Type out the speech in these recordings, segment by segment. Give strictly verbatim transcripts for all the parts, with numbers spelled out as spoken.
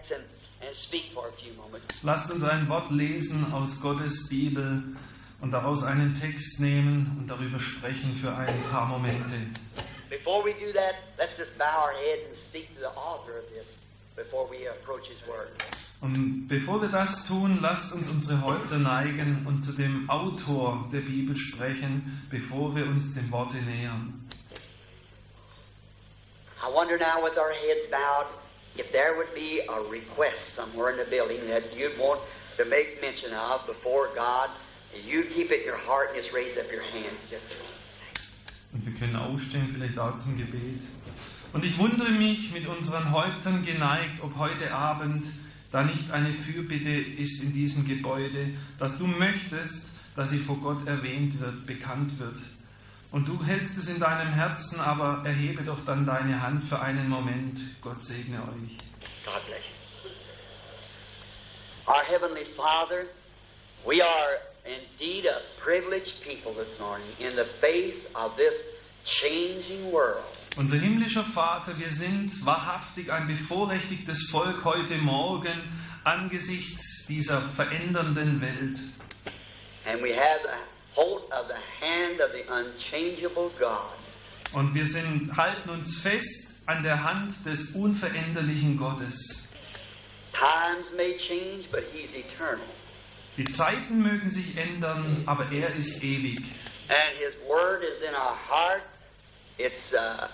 text and, and speak for a few moments. Lasst uns ein Wort lesen aus Gottes Bibel und daraus einen Text nehmen und darüber sprechen für ein paar Momente. Before we do that, let's just bow our head and speak to the author of this before we approach his word. Und bevor wir das tun, lasst uns unsere Häupter neigen und zu dem Autor der Bibel sprechen, bevor wir uns dem Worte nähern. I wonder now, with our heads bowed, if there would be a request somewhere in the building that you'd want to make mention of before God. You keep it in your heart and just raise up your hands just a moment. Und wir können aufstehen, vielleicht auch zum Gebet. Und ich wundere mich, mit unseren Häuptern geneigt, ob heute Abend da nicht eine Fürbitte ist in diesem Gebäude, dass du möchtest, dass sie vor Gott erwähnt wird, bekannt wird. Und du hältst es in deinem Herzen, aber erhebe doch dann deine Hand für einen Moment. Gott segne euch. God bless you. Our Heavenly Father, we are indeed a privileged people this morning in the face of this changing world. Unser himmlischer Vater, wir sind wahrhaftig ein bevorrechtigtes Volk heute Morgen angesichts dieser verändernden Welt. And we have the hold of the hand of the unchangeable God. Und wir sind, halten uns fest an der Hand des unveränderlichen Gottes. Times may change, but He's eternal. Die Zeiten mögen sich ändern, aber er ist ewig. And His Word is in our heart. It's uh,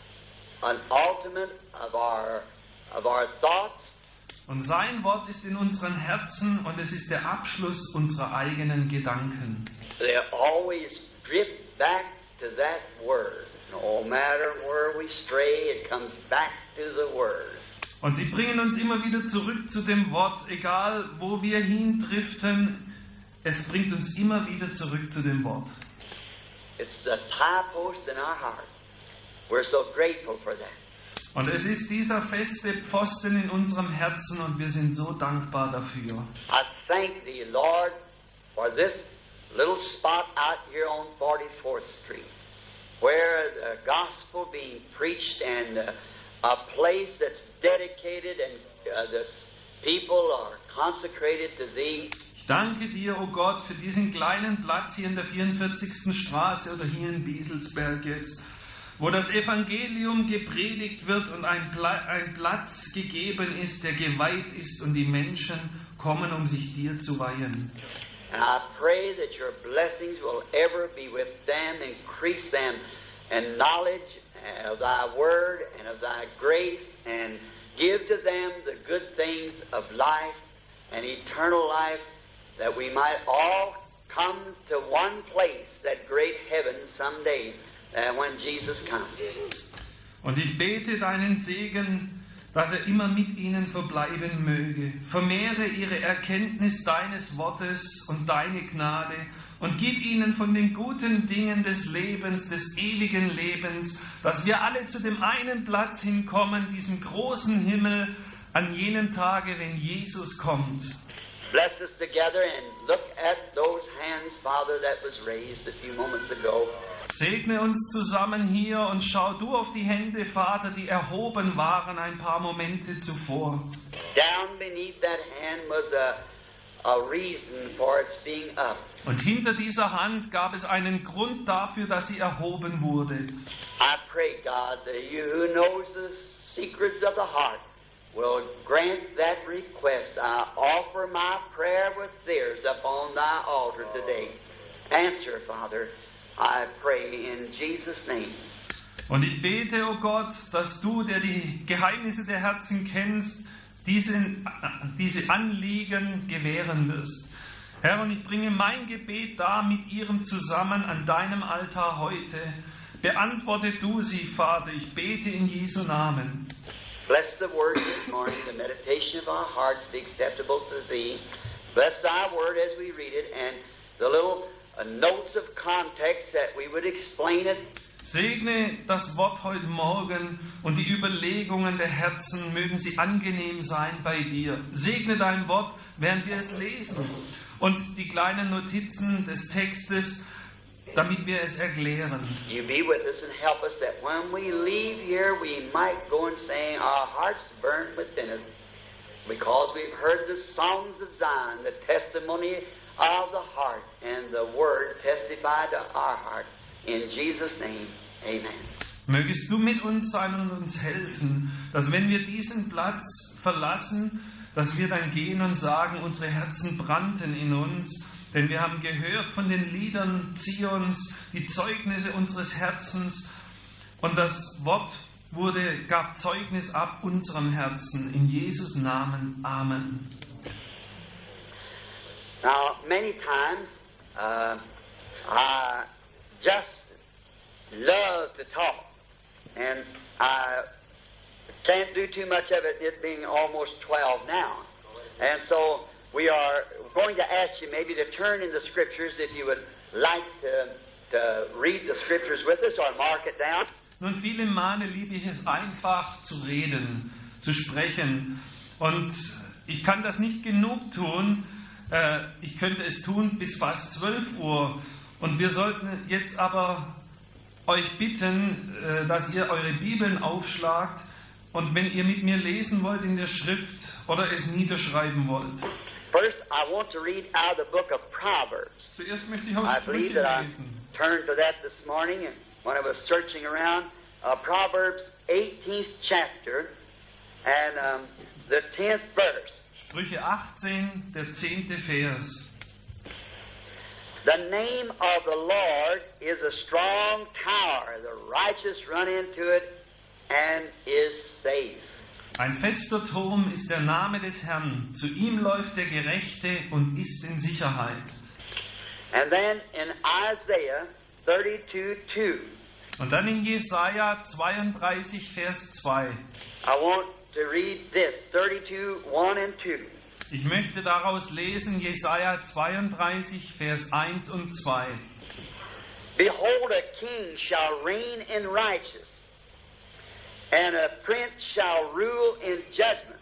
an ultimate of our of our thoughts. Und sein Wort ist in unseren Herzen und es ist der Abschluss unserer eigenen Gedanken. They always drift back to that Word. No matter where we stray, it comes back to the Word. Und sie bringen uns immer wieder zurück zu dem Wort, egal wo wir hindriften, es bringt uns immer wieder zurück zu dem Wort. It's the tie post in our heart. We're so grateful for that. Und es ist dieser feste Pfosten in unserem Herzen und wir sind so dankbar dafür. I thank Thee, Lord, for this little spot out here on forty-fourth Street, where the gospel being preached and uh, a place that's dedicated and uh, the people are consecrated to Thee. Ich danke dir, o Gott, für diesen kleinen Platz hier in der vierundvierzigsten Straße oder hier in Bieselsberg jetzt, wo das Evangelium gepredigt wird und ein, Pla- ein Platz gegeben ist, der geweiht ist und die Menschen kommen, um sich dir zu weihen. And I pray that Your blessings will ever be with them, increase them in knowledge of Thy Word and of Thy grace, and give to them the good things of life and eternal life, that we might all come to one place, that great heaven someday, uh, when Jesus comes. Und ich bete deinen Segen, dass er immer mit ihnen verbleiben möge. Vermehre ihre Erkenntnis deines Wortes und deine Gnade und gib ihnen von den guten Dingen des Lebens, des ewigen Lebens, dass wir alle zu dem einen Platz hinkommen, diesem großen Himmel, an jenem Tage, wenn Jesus kommt. Bless us together and look at those hands, Father, that was raised a few moments ago. Segne uns zusammen hier und schau du auf die Hände, Vater, die erhoben waren ein paar Momente zuvor. Down beneath that hand was a, a reason for its being up. Und hinter dieser Hand gab es einen Grund dafür, dass sie erhoben wurde. I pray, God, that You who knows the secrets of the heart will grant that request. I offer my prayer with tears upon Thy altar today. Answer, Father, I pray in Jesus' name. Und ich bete, o Gott, dass du, der die Geheimnisse der Herzen kennst, diesen, diese Anliegen gewähren wirst. Herr, und ich bringe mein Gebet da mit ihrem zusammen an deinem Altar heute. Beantworte du sie, Vater, ich bete in Jesu Namen. Bless the word this morning, the meditation of our hearts be acceptable to Thee. Bless Thy word as we read it, and the little uh, notes of context that we would explain it. Segne das Wort heute Morgen und die Überlegungen der Herzen, mögen sie angenehm sein bei dir. Segne dein Wort, während wir es lesen. Und die kleinen Notizen des Textes, damit wir es erklären. You be with us and help us that when we leave here, we might go and say, our hearts burn within us. because we've heard the songs of Zion, the testimony of the heart, and the word testified to our hearts. In Jesus' name, amen. Mögest du mit uns sein und uns helfen, dass wenn wir diesen Platz verlassen, dass wir dann gehen und sagen, unsere Herzen brannten in uns, denn wir haben gehört von den Liedern Zions, die Zeugnisse unseres Herzens, und das Wort wurde, gab Zeugnis ab unserem Herzen. In Jesus' Namen. Amen. Now, many times, uh, I just love to talk. And I can't do too much of it, it being almost twelve now. And so we are going to ask you maybe to turn in the Scriptures if you would like to, to read the Scriptures with us or mark it down. Nun, viele Male liebe ich es einfach zu reden, zu sprechen. Und ich kann das nicht genug tun. Äh, ich könnte es tun bis fast zwölf Uhr. Und wir sollten jetzt aber euch bitten, dass ihr eure Bibeln aufschlagt und wenn ihr mit mir lesen wollt in der Schrift oder es niederschreiben wollt. First, I want to read out of the book of Proverbs. Zuerst möchte ich aus I believe Sprüche that I lesen. turned to that this morning when I was searching around. Uh, Proverbs eighteenth chapter and um, the tenth verse. Sprüche achtzehn, der zehnte Vers. The name of the Lord is a strong tower. The righteous run into it and is safe. Ein fester Turm ist der Name des Herrn. Zu ihm läuft der Gerechte und ist in Sicherheit. And then in Isaiah thirty-two two. Und dann in Jesaja zweiunddreißig, Vers zwei. I want to read this, thirty-two one and two. Ich möchte daraus lesen, Jesaja zweiunddreißig, Vers eins und zwei. Behold, a king shall reign in righteousness, and a prince shall rule in judgment.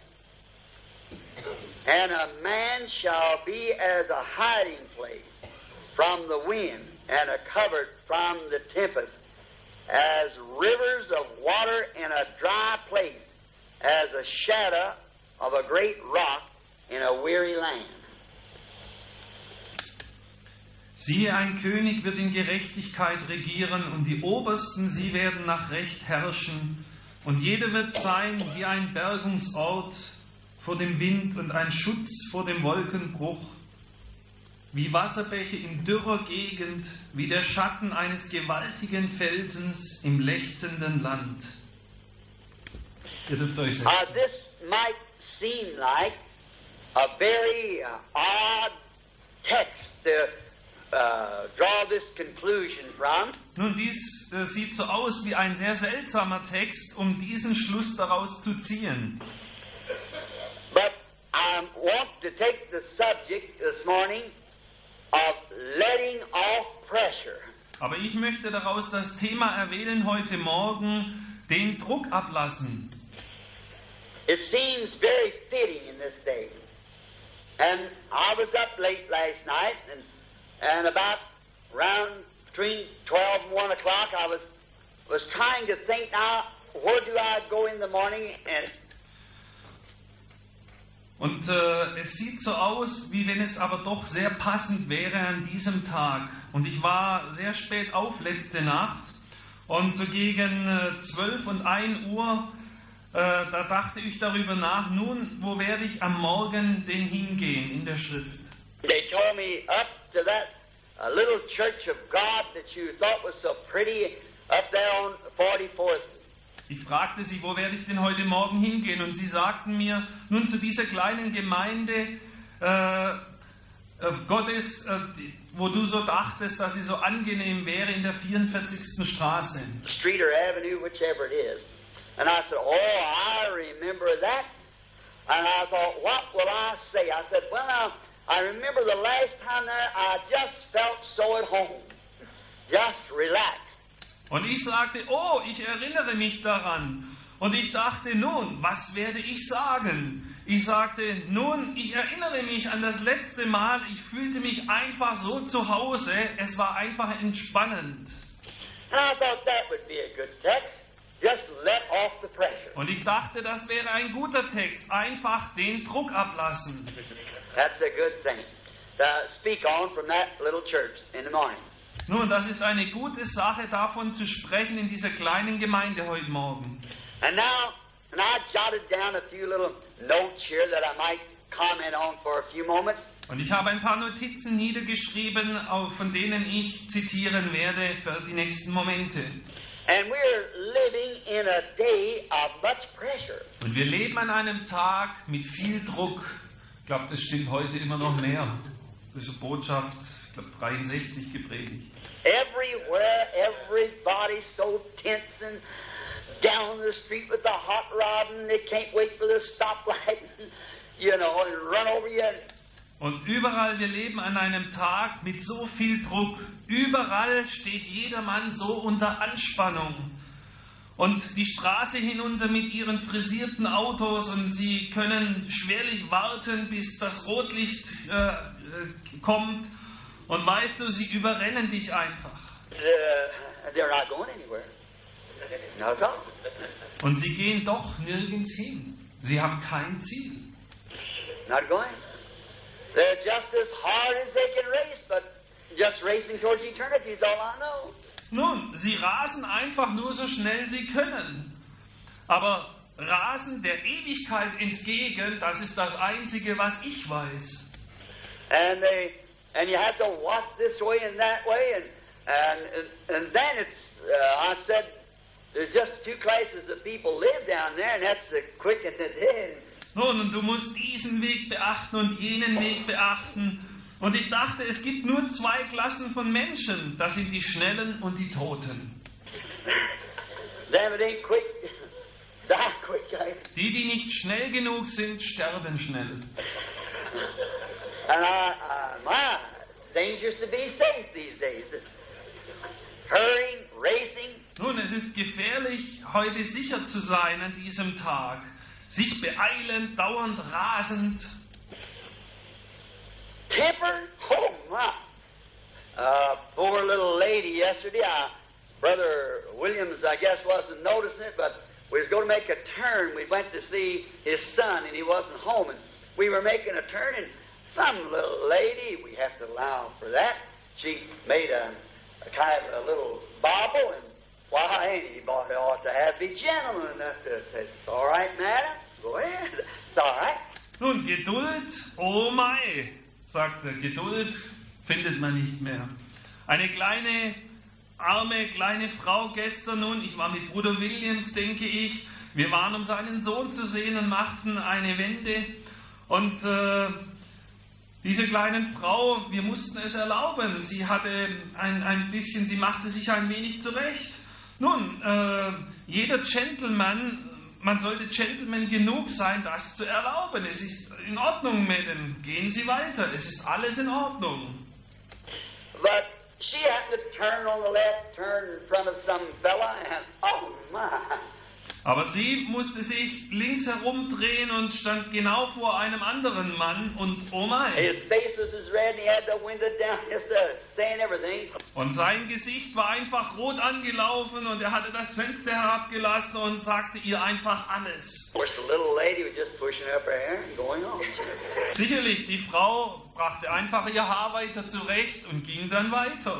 And a man shall be as a hiding place from the wind, and a covert from the tempest, as rivers of water in a dry place, as a shadow of a great rock in a weary land. Siehe, ein König wird in Gerechtigkeit regieren, und die Obersten, sie werden nach Recht herrschen. Und jeder wird sein wie ein Bergungsort vor dem Wind und ein Schutz vor dem Wolkenbruch, wie Wasserbäche in dürrer Gegend, wie der Schatten eines gewaltigen Felsens im lechzenden Land. Ihr dürft euch setzen. Uh, this might seem like a very uh, odd text to uh, draw this conclusion from. Nun, dies äh, sieht so aus wie ein sehr seltsamer Text, um diesen Schluss daraus zu ziehen. But I want to take the subject this morning of letting off pressure. Aber ich möchte daraus das Thema erwählen heute Morgen, den Druck ablassen. It seems very fitting in this day. And I was up late last night, and and about around between twelve and one o'clock, I was was trying to think now, where do I go in the morning? And Und äh, es sieht so aus, wie wenn es aber doch sehr passend wäre an diesem Tag. Und ich war sehr spät auf letzte Nacht und so gegen äh, zwölf und ein Uhr, äh, da dachte ich darüber nach, nun, wo werde ich am Morgen denn hingehen in der Schrift? they told me up to that uh, little church of God that you thought was so pretty up there on forty-fourth. Ich fragte sie, wo werde ich denn heute Morgen hingehen? Und sie sagten mir, nun zu dieser kleinen Gemeinde äh, äh, Gottes, äh, die, wo du so dachtest, dass sie so angenehm wäre in der vierundvierzigsten Straße. Street or Avenue, whichever it is. And I said, oh, I remember that. And I thought, what will I say? I said, well, now, I remember the last time there, I just felt so at home. Just relaxed. Und ich sagte, oh, ich erinnere mich daran. Und ich dachte, nun, was werde ich sagen? Ich sagte, nun, ich erinnere mich an das letzte Mal, ich fühlte mich einfach so zu Hause, es war einfach entspannend. And I thought that would be a good text, just let off the pressure. Und ich dachte, das wäre ein guter Text. Einfach den Druck ablassen. That's a good thing to speak on from that little church in the morning. Nun, das ist eine gute Sache, davon zu sprechen in dieser kleinen Gemeinde heute Morgen. And now, and I jotted down a few little notes here that I might comment on for a few moments. Und ich habe ein paar Notizen niedergeschrieben, auf- von denen ich zitieren werde für die nächsten Momente. And we're living in a day of much pressure. Und wir leben an einem Tag mit viel Druck. Ich glaube, das stimmt heute immer noch mehr. Das ist eine Botschaft, ich glaube, dreiundsechzig gepredigt. Everywhere, everybody's so tense and down the street with the hot rod and they can't wait for the stoplight, you know, and run over you. Und überall, wir leben an einem Tag mit so viel Druck. Überall steht jedermann so unter Anspannung. Und die Straße hinunter mit ihren frisierten Autos und sie können schwerlich warten, bis das Rotlicht äh, äh, kommt. Und weißt du, sie überrennen dich einfach. Uh, they're not going anywhere. Not at all. Und sie gehen doch nirgends hin. Sie haben kein Ziel. Not going. They're just as hard as they can race, but just racing towards eternity is all I know. Nun, sie rasen einfach nur so schnell sie können. Aber rasen der Ewigkeit entgegen, das ist das Einzige, was ich weiß. And they, and you have to watch this way and that way, and and and then it's. Uh, I said, there's just two classes of people live down there, and that's the quick and the dead. Nun, und du musst diesen Weg beachten und jenen Weg beachten. Und ich dachte, es gibt nur zwei Klassen von Menschen. Das sind die Schnellen und die Toten. Them it ain't quick, die quick. I, Die, die nicht schnell genug sind, sterben schnell. and I, uh, my, dangerous to be safe these days. Hurrying, racing. Nun, es ist gefährlich, heute sicher zu sein an diesem Tag. Sich beeilen, dauernd rasend. Temper? Oh, my. Uh, poor little lady yesterday, I, Brother Williams, I guess, wasn't noticing it, but we was going to make a turn. We went to see his son, and he wasn't home. And we were making a turn, and some little lady, we have to allow for that, she made a, a kind of a little bobble, and why, anybody ought to have be gentleman enough to say, it's all right, madam, go ahead, it's all right. Nun, Geduld, oh mei, sagt er, Geduld findet man nicht mehr. Eine kleine, arme, kleine Frau gestern nun, ich war mit Bruder Williams, denke ich, wir waren, um seinen Sohn zu sehen und machten eine Wende. Und äh, diese kleine Frau, wir mussten es erlauben, sie hatte ein, ein bisschen, sie machte sich ein wenig zurecht. Nun, äh, jeder Gentleman, man sollte Gentleman genug sein, das zu erlauben. Es ist in Ordnung, Madame. Gehen Sie weiter. Es ist alles in Ordnung. But she happened to turn on the left, turn in front of some fella, and oh my. Aber sie musste sich links herumdrehen und stand genau vor einem anderen Mann und oh mein. His face was as red, and he had the window down just to saying everything. Und sein Gesicht war einfach rot angelaufen und er hatte das Fenster herabgelassen und sagte ihr einfach alles. Of course, the little lady was just pushing up her hair and going on. Sicherlich, die Frau brachte einfach ihr Haar weiter zurecht und ging dann weiter.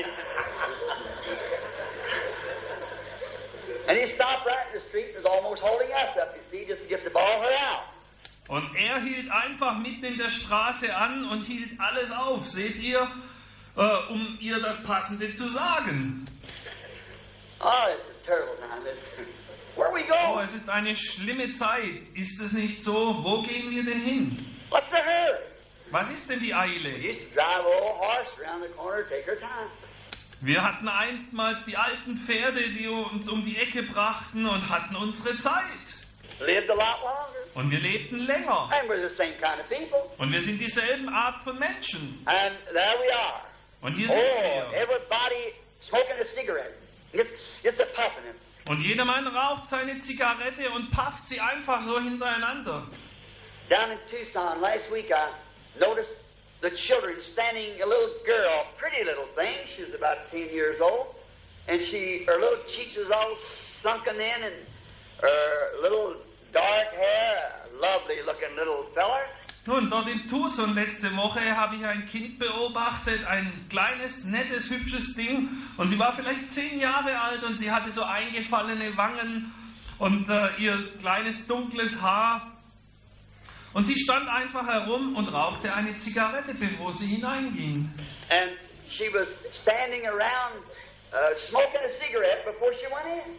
And he stopped right in the street and was almost holding us up, you see, just to get the ball her out. Und er hielt einfach mitten in der Straße an und hielt alles auf, seht ihr, äh, um ihr das Passende zu sagen. Oh, it's a terrible time. It's, where we Oh, go? es ist eine schlimme Zeit. Ist es nicht so? Wo gehen wir denn hin? What's the hurry? Was ist denn die We Eile? used to drive a old horse around the corner, take her time. Wir hatten einstmals die alten Pferde, die uns um die Ecke brachten und hatten unsere Zeit. Lived a lot longer. Und wir lebten länger. And we're the same kind of people. Und wir sind dieselben Art von Menschen. And there we are. Und hier sind Oh, wir. everybody smoking a cigarette. Just, just a puffing it. Und jedermann raucht seine Zigarette und pafft sie einfach so hintereinander. Down in Tucson last week, I noticed the children standing, a little girl, pretty little thing. She was about ten years old. And she, her little cheeks was all sunken in and her little dark hair, a lovely looking little feller. Nun, dort in Tucson letzte Woche habe ich ein Kind beobachtet, ein kleines, nettes, hübsches Ding. Und sie war vielleicht zehn Jahre alt und sie hatte so eingefallene Wangen und äh, ihr kleines, dunkles Haar. Und sie stand einfach herum und rauchte eine Zigarette, bevor sie hineinging. And she was standing around uh, smoking a cigarette before she went in.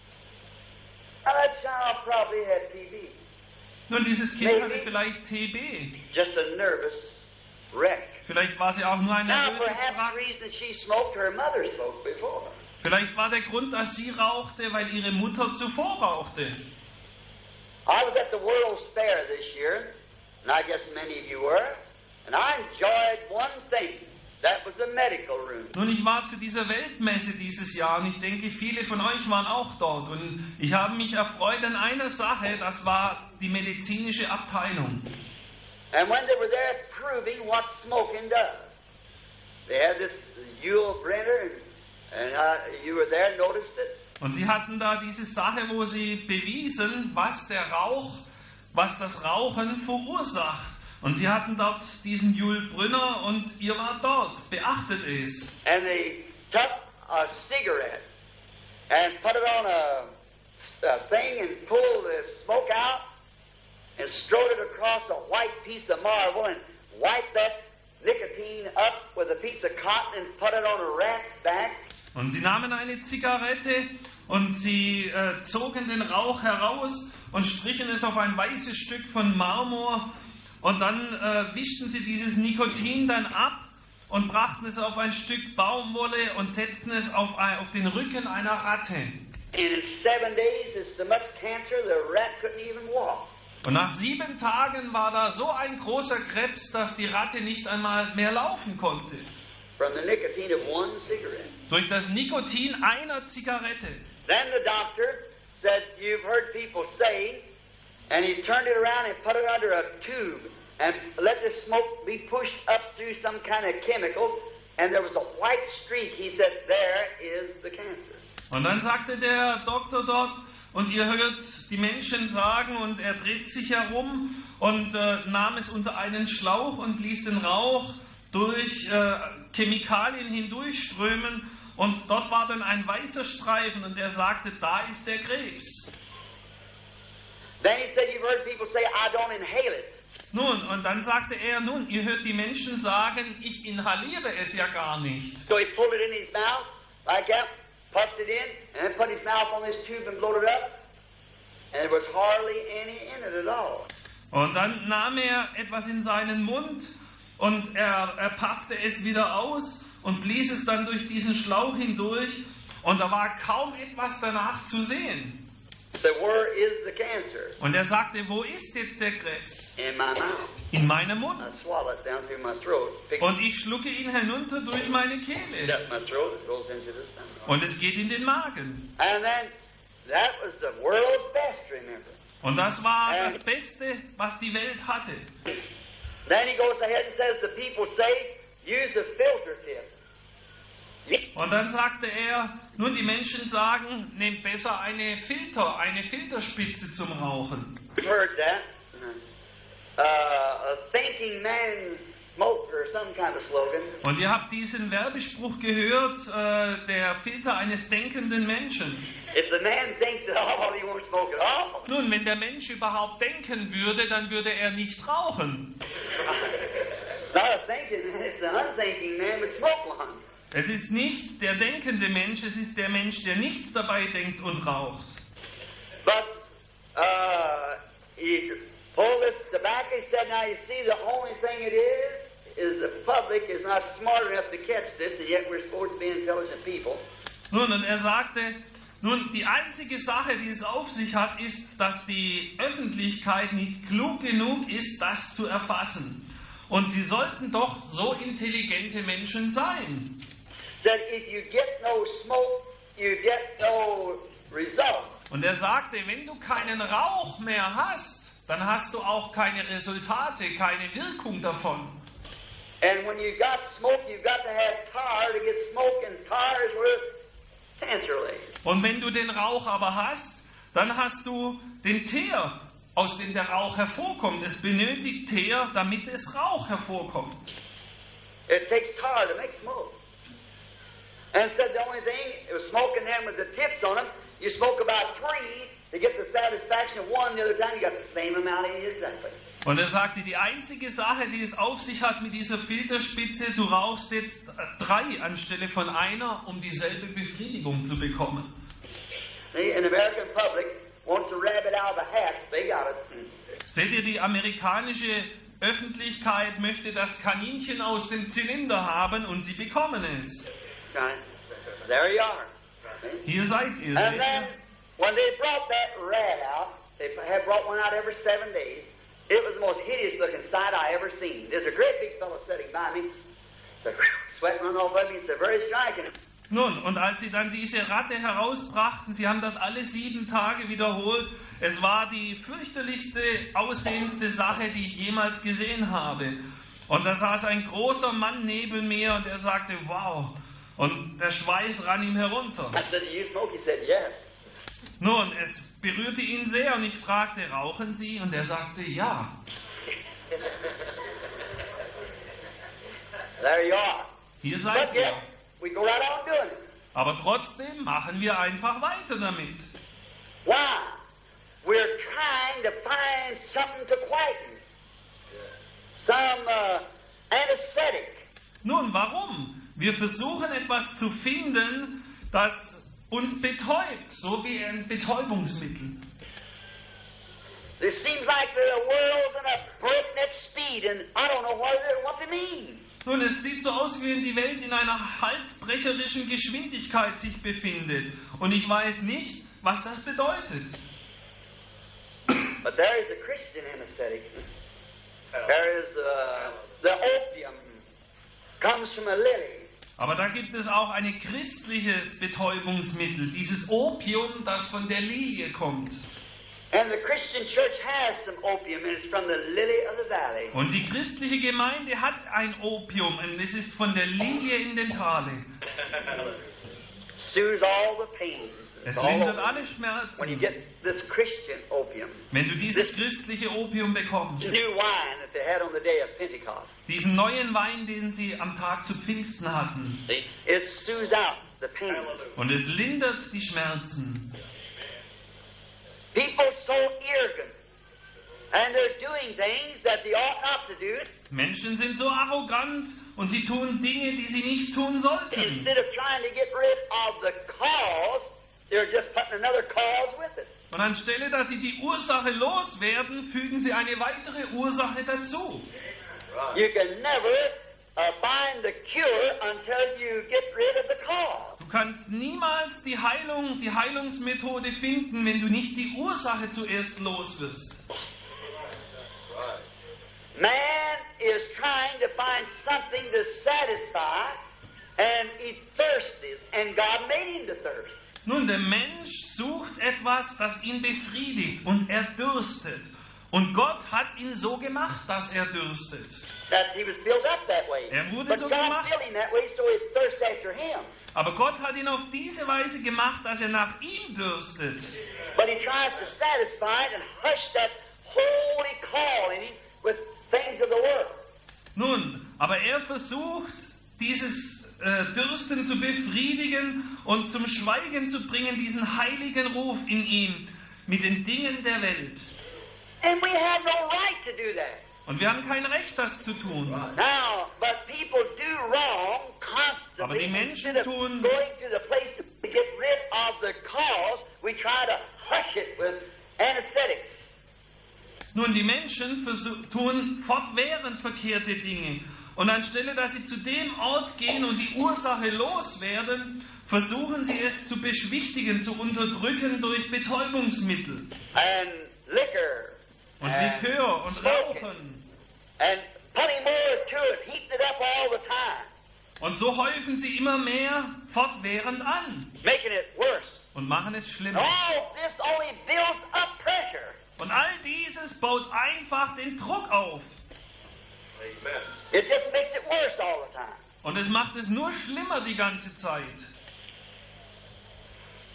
Now that child probably had T B. Nun, dieses Kind Maybe. hatte vielleicht T B. Just a nervous wreck. Vielleicht war sie auch nur ein Now, nervöses perhaps Wrack. the reason she smoked, her mother smoked before. Vielleicht war der Grund, dass sie rauchte, weil ihre Mutter zuvor rauchte. I was at the World's Fair this year, and I guess many of you were, and I enjoyed one thing. That was the medical room. Nun, ich war zu dieser Weltmesse dieses Jahr und ich denke, viele von euch waren auch dort. Und ich habe mich erfreut an einer Sache, das war die medizinische Abteilung. And when they were there proving what smoking does, they had this Yule Brenner, and, and uh, you were there, noticed it. Und sie hatten da diese Sache, wo sie bewiesen, was der Rauch, was das Rauchen verursacht. Und sie hatten dort diesen Yul Brynner und ihr war dort. Beachtet es. And they took a cigarette and put it on a, a thing and pulled the smoke out and strode it across a white piece of marble and wiped that nicotine up with a piece of cotton and put it on a rat's back. Und sie nahmen eine Zigarette und sie äh, zogen den Rauch heraus und strichen es auf ein weißes Stück von Marmor. Und dann äh, wischten sie dieses Nikotin dann ab und brachten es auf ein Stück Baumwolle und setzten es auf, ein, auf den Rücken einer Ratte. And in seven days, it's so much cancer the rat couldn't even walk. Und nach sieben Tagen war da so ein großer Krebs, dass die Ratte nicht einmal mehr laufen konnte. From the nicotine of one cigarette. Durch das Nikotin einer Zigarette. Then the doctor said, you've heard people say, and he turned it around and put it under a tube and let the smoke be pushed up through some kind of chemicals, and there was a white streak. He said, there is the cancer. Und dann sagte der Doktor dort, und ihr hört die Menschen sagen, und er dreht sich herum und äh, nahm es unter einen Schlauch und ließ den Rauch durch äh, Chemikalien hindurchströmen, und dort war dann ein weißer Streifen, und er sagte, da ist der Krebs. Then he said, you've heard people say, I don't inhale it. Nun, und dann sagte er, nun, ihr hört die Menschen sagen, ich inhaliere es ja gar nicht. So he pulled it in his mouth, like that, puffed it in, and then put his mouth on this tube and blowed it up, and there was hardly any in it at all. Und dann nahm er etwas in seinen Mund und er, er paffte es wieder aus und blies es dann durch diesen Schlauch hindurch, und da war kaum etwas danach zu sehen. So where is the cancer? Und er sagte, wo ist jetzt der Krebs? In my mouth. In meinem Mund. I swallow it down through my throat. Pick Und ich schlucke ihn hinunter durch meine it Kehle. up my throat, it goes into the stomach. Und es geht in den Magen. And then, that was the world's best, remember. Und das war das Beste, was die Welt hatte. Then he goes ahead and says, the people say, use a filter tip. Und dann sagte er, nun, die Menschen sagen, nehmt besser eine Filter, eine Filterspitze zum Rauchen. You've heard that. Uh, a thinking man smoke or some kind of slogan. Und ihr habt diesen Werbespruch gehört, äh, der Filter eines denkenden Menschen. If the man thinks that all, he won't smoke at all. Nun, wenn der Mensch überhaupt denken würde, dann würde er nicht rauchen. It's not a thinking man, it's an unthinking man would smoke one. Es ist nicht der denkende Mensch, es ist der Mensch, der nichts dabei denkt und raucht. But uh, he pulled this tobacco. He said, now you see, the only thing it is, is the public is not smart enough to catch this, and yet we're supposed to be intelligent people. Nun, und er sagte, nun, die einzige Sache, die es auf sich hat, ist, dass die Öffentlichkeit nicht klug genug ist, das zu erfassen. Und sie sollten doch so intelligente Menschen sein. That if you get no smoke, you get no results. Und er sagte, wenn du keinen Rauch mehr hast, dann hast du auch keine Resultate, keine Wirkung davon. And when you got smoke, you've got to have tar to get smoke, and tar is worth cancer lays. Und wenn du den Rauch aber hast, dann hast du den Teer, aus dem der Rauch hervorkommt. Es benötigt Teer, damit es Rauch hervorkommt. It takes tar to make smoke. And said the only thing, it was smoking them with the tips on them. You smoke about three to get the satisfaction of one. The other time you got the same amount in you exactly. Und er sagte, die einzige Sache, die es auf sich hat mit dieser Filterspitze, du rauchst jetzt drei anstelle von einer, um dieselbe Befriedigung zu bekommen. See, an American public wants a rabbit out of the hat. They got it. Seht ihr, die amerikanische Öffentlichkeit möchte das Kaninchen aus dem Zylinder haben und sie bekommen es. Right. There you are. Hier seid ihr. And Seht then, ihr? when they brought that rat out, they had brought one out every seven days. It was the most hideous looking sight I ever seen. There's a great big fellow sitting by me. So, sweat running off of me. It's very striking. Nun, und als sie dann diese Ratte herausbrachten, sie haben das alle sieben Tage wiederholt, es war die fürchterlichste, aussehendste Sache, die ich jemals gesehen habe. Und da saß ein großer Mann neben mir und er sagte, wow, und der Schweiß rann ihm herunter. I said, "Do you smoke?" He said, "Yes." Nun, es berührte ihn sehr und ich fragte, rauchen Sie? Und er sagte, ja. There you are. Hier seid But ihr. yet, we go right on doing it. Aber trotzdem machen wir einfach weiter damit. Why? We're trying to find something to quieten. Some uh, anesthetic. Nun, warum? Wir versuchen etwas zu finden, das uns betäubt, so wie ein Betäubungsmittel. It seems like the world's in a breakneck speed, and I don't know what, they- what they mean. Nun, es sieht so aus, wie wenn die Welt in einer halsbrecherischen Geschwindigkeit sich befindet. Und ich weiß nicht, was das bedeutet. But there is a Christian anesthetic. There is uh, the opium comes from a lily. Aber da gibt es auch ein christliches Betäubungsmittel, dieses Opium, das von der Lilie kommt. And the Christian church has some opium, and it's from the lily of the valley. Und die christliche Gemeinde hat ein Opium, und es ist von der Lilie in den Tale. Soothes all the pains. Es It's all lindert over. alle When you Schmerzen, get this Christian opium, wenn du dieses christliche Opium bekommst. new wine that they had on the day of Pentecost, Diesen neuen Wein, den sie am Tag zu Pfingsten hatten. see, it soothes out the pain. Und es lindert die Schmerzen. People so arrogant, and they're doing things that they ought not to do. Menschen sind so arrogant und sie tun Dinge, die sie nicht tun sollten. Instead of trying to get rid of the cause, they're just putting another cause with it. Und anstelle, dass sie die Ursache loswerden, fügen sie eine weitere Ursache dazu. You can never uh, find the cure until you get rid of the cause. Du kannst niemals die Heilung, die Heilungsmethode finden, wenn du nicht die Ursache zuerst los wirst. Man is trying to find something to satisfy, and he thirsties, and God made him to thirst. Nun, der Mensch sucht etwas, das ihn befriedigt und er dürstet. Und Gott hat ihn so gemacht, dass er dürstet. That he was built up that way. Er wurde But so God gemacht. built him that way so he'd thirst after him. Aber Gott hat ihn auf diese Weise gemacht, dass er nach ihm dürstet. But he tries to satisfy it and hush that holy call in him with things of the world. Nun, aber er versucht, dieses äh, Dürsten zu befriedigen und zum Schweigen zu bringen, diesen heiligen Ruf in ihm mit den Dingen der Welt. And we have no right to do that. Und wir haben kein Recht, das zu tun. Now, but people do wrong constantly. Aber die Menschen Instead of tun- going to the place to get rid of the cause, we try to hush it with anesthetics. Nun, die Menschen versuch, tun fortwährend verkehrte Dinge. Und anstelle, dass sie zu dem Ort gehen und die Ursache loswerden, versuchen sie es zu beschwichtigen, zu unterdrücken durch Betäubungsmittel. And liquor. Und and Likör und smoking, Rauchen. And putting more to it, heating it up all the time, Und so häufen sie immer mehr fortwährend an making it worse. und machen es schlimmer. All this only builds up pressure. Und all dieses baut einfach den Druck auf. It just makes it worse all the time. Und es macht es nur schlimmer die ganze Zeit.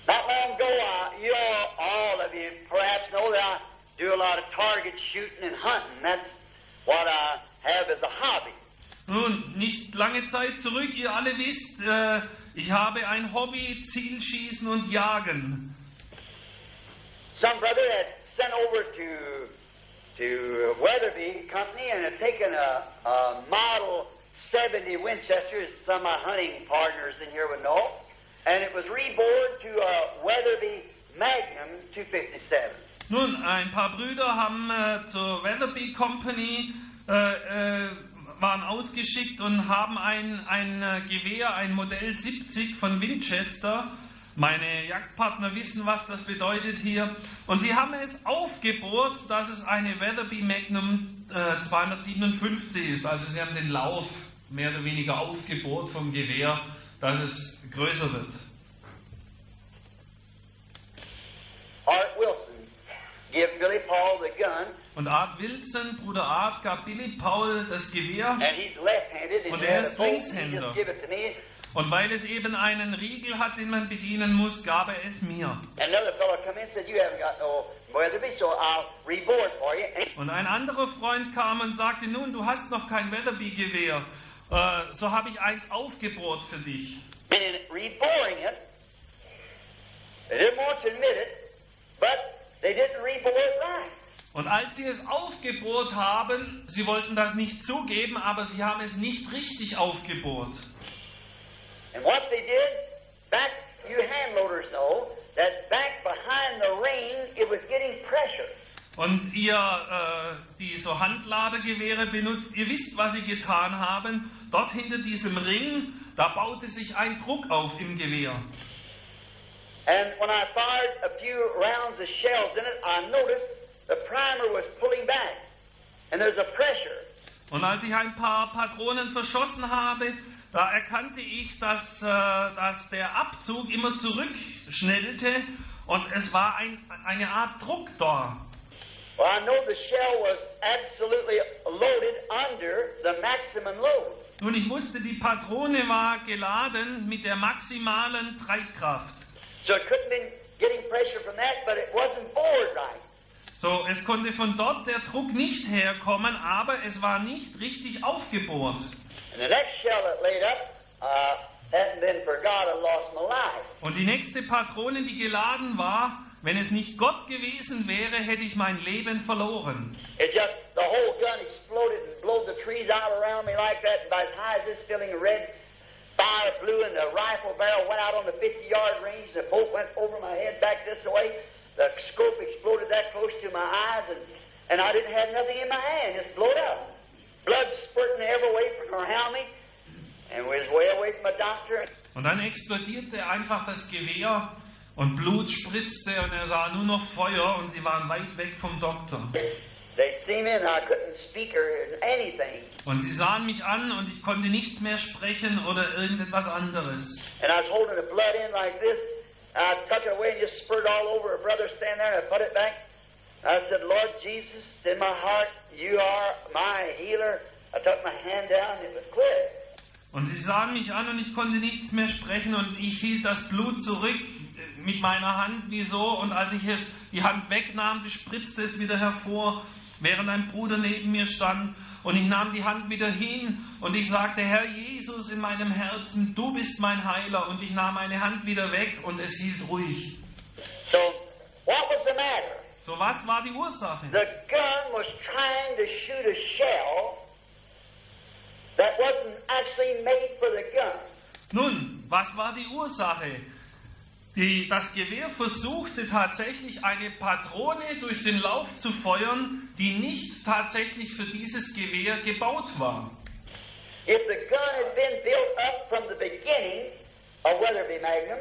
Not long ago, uh, you all, all of you perhaps know that I do a lot of target shooting and hunting. That's what I have as a hobby. Nun, nicht lange Zeit zurück, ihr alle wisst, äh, ich habe ein Hobby, Zielschießen und Jagen. Some brother had sent over to to Weatherby Company and had taken a, a Model seventy Winchester, as some of my hunting partners in here would know, and it was rebored to a Weatherby Magnum two fifty-seven. Nun, ein paar Brüder haben äh, zur Weatherby Company äh, äh, waren ausgeschickt und haben ein, ein äh, Gewehr, ein Modell siebzig von Winchester. Meine Jagdpartner wissen, was das bedeutet hier. Und sie haben es aufgebohrt, dass es eine Weatherby Magnum äh, zweihundertsiebenundfünfzig ist. Also sie haben den Lauf mehr oder weniger aufgebohrt vom Gewehr, dass es größer wird. Art Wilson gave Billy Paul the gun. Und Art Wilson, Bruder Art, gab Billy Paul das Gewehr. And he's left-handed, and Und he er had a ist bolt, and he Linkshänder. just give it to me. Und weil es eben einen Riegel hat, den man bedienen muss, gab er es mir. Another fellow come in and said, "You haven't got no Weatherby, so I'll reboard for you." Und ein anderer Freund kam und sagte, nun, du hast noch kein Weatherby-Gewehr, äh, so habe ich eins aufgebohrt für dich. And in reboring it, they didn't want to admit it, but they didn't rebore it right. Und als sie es aufgebohrt haben, sie wollten das nicht zugeben, aber sie haben es nicht richtig aufgebohrt. And what they did, back, you hand loaders know, that back behind the ring, it was getting pressure. Und ihr, äh, die so Handladergewehre benutzt, ihr wisst, was sie getan haben. Dort hinter diesem Ring, da baute sich ein Druck auf im Gewehr. And when I fired a few rounds of shells in it, I noticed the primer was pulling back, and there's a pressure. Und als ich ein paar Patronen verschossen habe, da erkannte ich, dass, äh, dass der Abzug immer zurückschnellte und es war ein, eine Art Druck da. Well, I know the shell was absolutely loaded under the maximum load. Nun, ich wusste, die Patrone war geladen mit der maximalen Treibkraft. So it couldn't been getting pressure from that, but it wasn't bored right. So, es konnte von dort der Druck nicht herkommen, aber es war nicht richtig aufgebohrt. And the next shell that laid up, uh, hadn't been for God, I lost my life. Und die nächste Patrone, die geladen war, wenn es nicht Gott gewesen wäre, hätte ich mein Leben verloren. It just, the whole gun exploded and blew the trees out around me like that, and by as high as this feeling red fire blew, and the rifle barrel went out on the fifty-yard range, the bolt went over my head back this way, the scope exploded that close to my eyes, and, and I didn't have nothing in my hand, just blowed out. Blood spurting every way from around me, and was way away from my doctor. Und dann explodierte einfach das Gewehr und Blut spritzte und er sah nur noch Feuer und sie waren weit weg vom Doktor. They'd seen me and I couldn't speak or anything. Und sie sahen mich an und ich konnte nicht mehr sprechen oder irgendetwas anderes. And I was holding the blood in like this. I took it away and just spurted all over. A brother standing there, and I put it back. I said, Lord Jesus, in my heart, you are my healer. I took my hand down and it was clear. Und sie sahen mich an und ich konnte nichts mehr sprechen und ich hielt das Blut zurück mit meiner Hand wie so und als ich es die Hand wegnahm, spritzte es wieder hervor, während ein Bruder neben mir stand und ich nahm die Hand wieder hin und ich sagte, Herr Jesus in meinem Herzen, du bist mein Heiler und ich nahm meine Hand wieder weg und es hielt ruhig. So, what was the matter? So, was war die Ursache? The gun was trying to shoot a shell that wasn't actually made for the gun. Nun, was war die Ursache? Die, das Gewehr versuchte tatsächlich eine Patrone durch den Lauf zu feuern, die nicht tatsächlich für dieses Gewehr gebaut war. If the gun had been built up from the beginning, a Weatherby Magnum,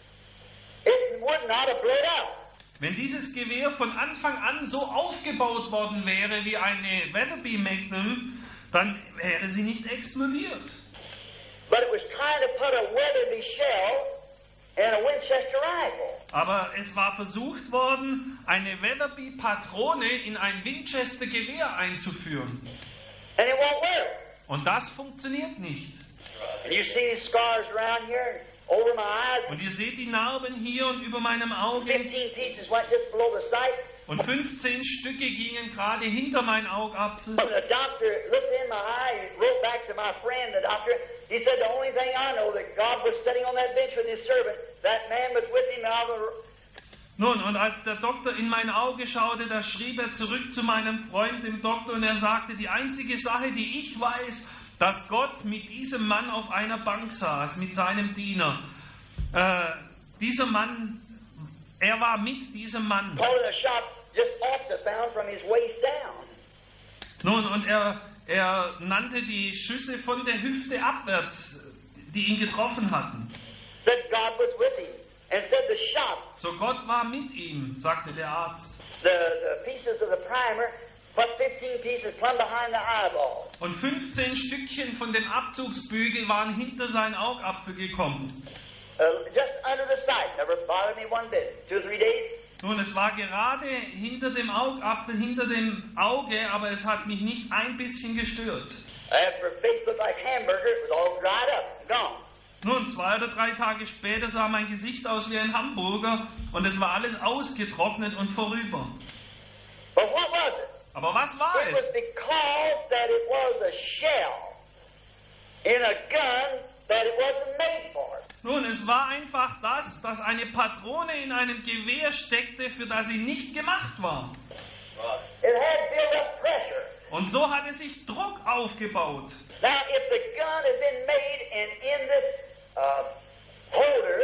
it would not have blown out. Wenn dieses Gewehr von Anfang an so aufgebaut worden wäre wie eine Weatherby Magnum, dann wäre sie nicht explodiert. But it was trying to put a Weatherby shell in a Winchester rifle. Aber es war versucht worden, eine Weatherby-Patrone in ein Winchester-Gewehr einzuführen. And it won't work. Und das funktioniert nicht. And you see these scars around here? over my eyes. Und ihr seht die Narben hier und über meinem Auge. Fifteen pieces went just below the sight. Und fünfzehn Stücke gingen gerade hinter mein Augapfel. When the doctor looked in my eye, he wrote back to my friend, the doctor. He said, the only thing I know that God was sitting on that bench with his servant. That man was with him out of the... Nun, und als der Doktor in mein Auge schaute, da schrieb er zurück zu meinem Freund, dem Doktor, und er sagte, die einzige Sache, die ich weiß, dass Gott mit diesem Mann auf einer Bank saß, mit seinem Diener. Äh, dieser Mann, er war mit diesem Mann. Calling a shot just off the bound from his waist down. Nun, und er, er nannte die Schüsse von der Hüfte abwärts, die ihn getroffen hatten. Said God was with him. And said the shot, So Gott war mit ihm, sagte der Arzt. the, the pieces of the primer, put fifteen pieces plumb behind the eyeball. Und fünfzehn Stückchen von dem Abzugsbügel waren hinter seinen Augapfel gekommen. Uh, just under the sight. Never bothered me one bit. Two or three days. Nun, es war gerade hinter dem Augapfel, hinter dem Auge, aber es hat mich nicht ein bisschen gestört. After a face looked like hamburger, it was all dried up and gone. Nun, zwei oder drei Tage später sah mein Gesicht aus wie ein Hamburger und es war alles ausgetrocknet und vorüber. But what was it? Aber was war It was es? because that it was a shell in a gun that it wasn't made for. Nun, es war einfach das, dass eine Patrone in einem Gewehr steckte, für das sie nicht gemacht war. It had built up pressure. Und so hatte sich Druck aufgebaut. Now, if the gun had been made and in this uh, holder,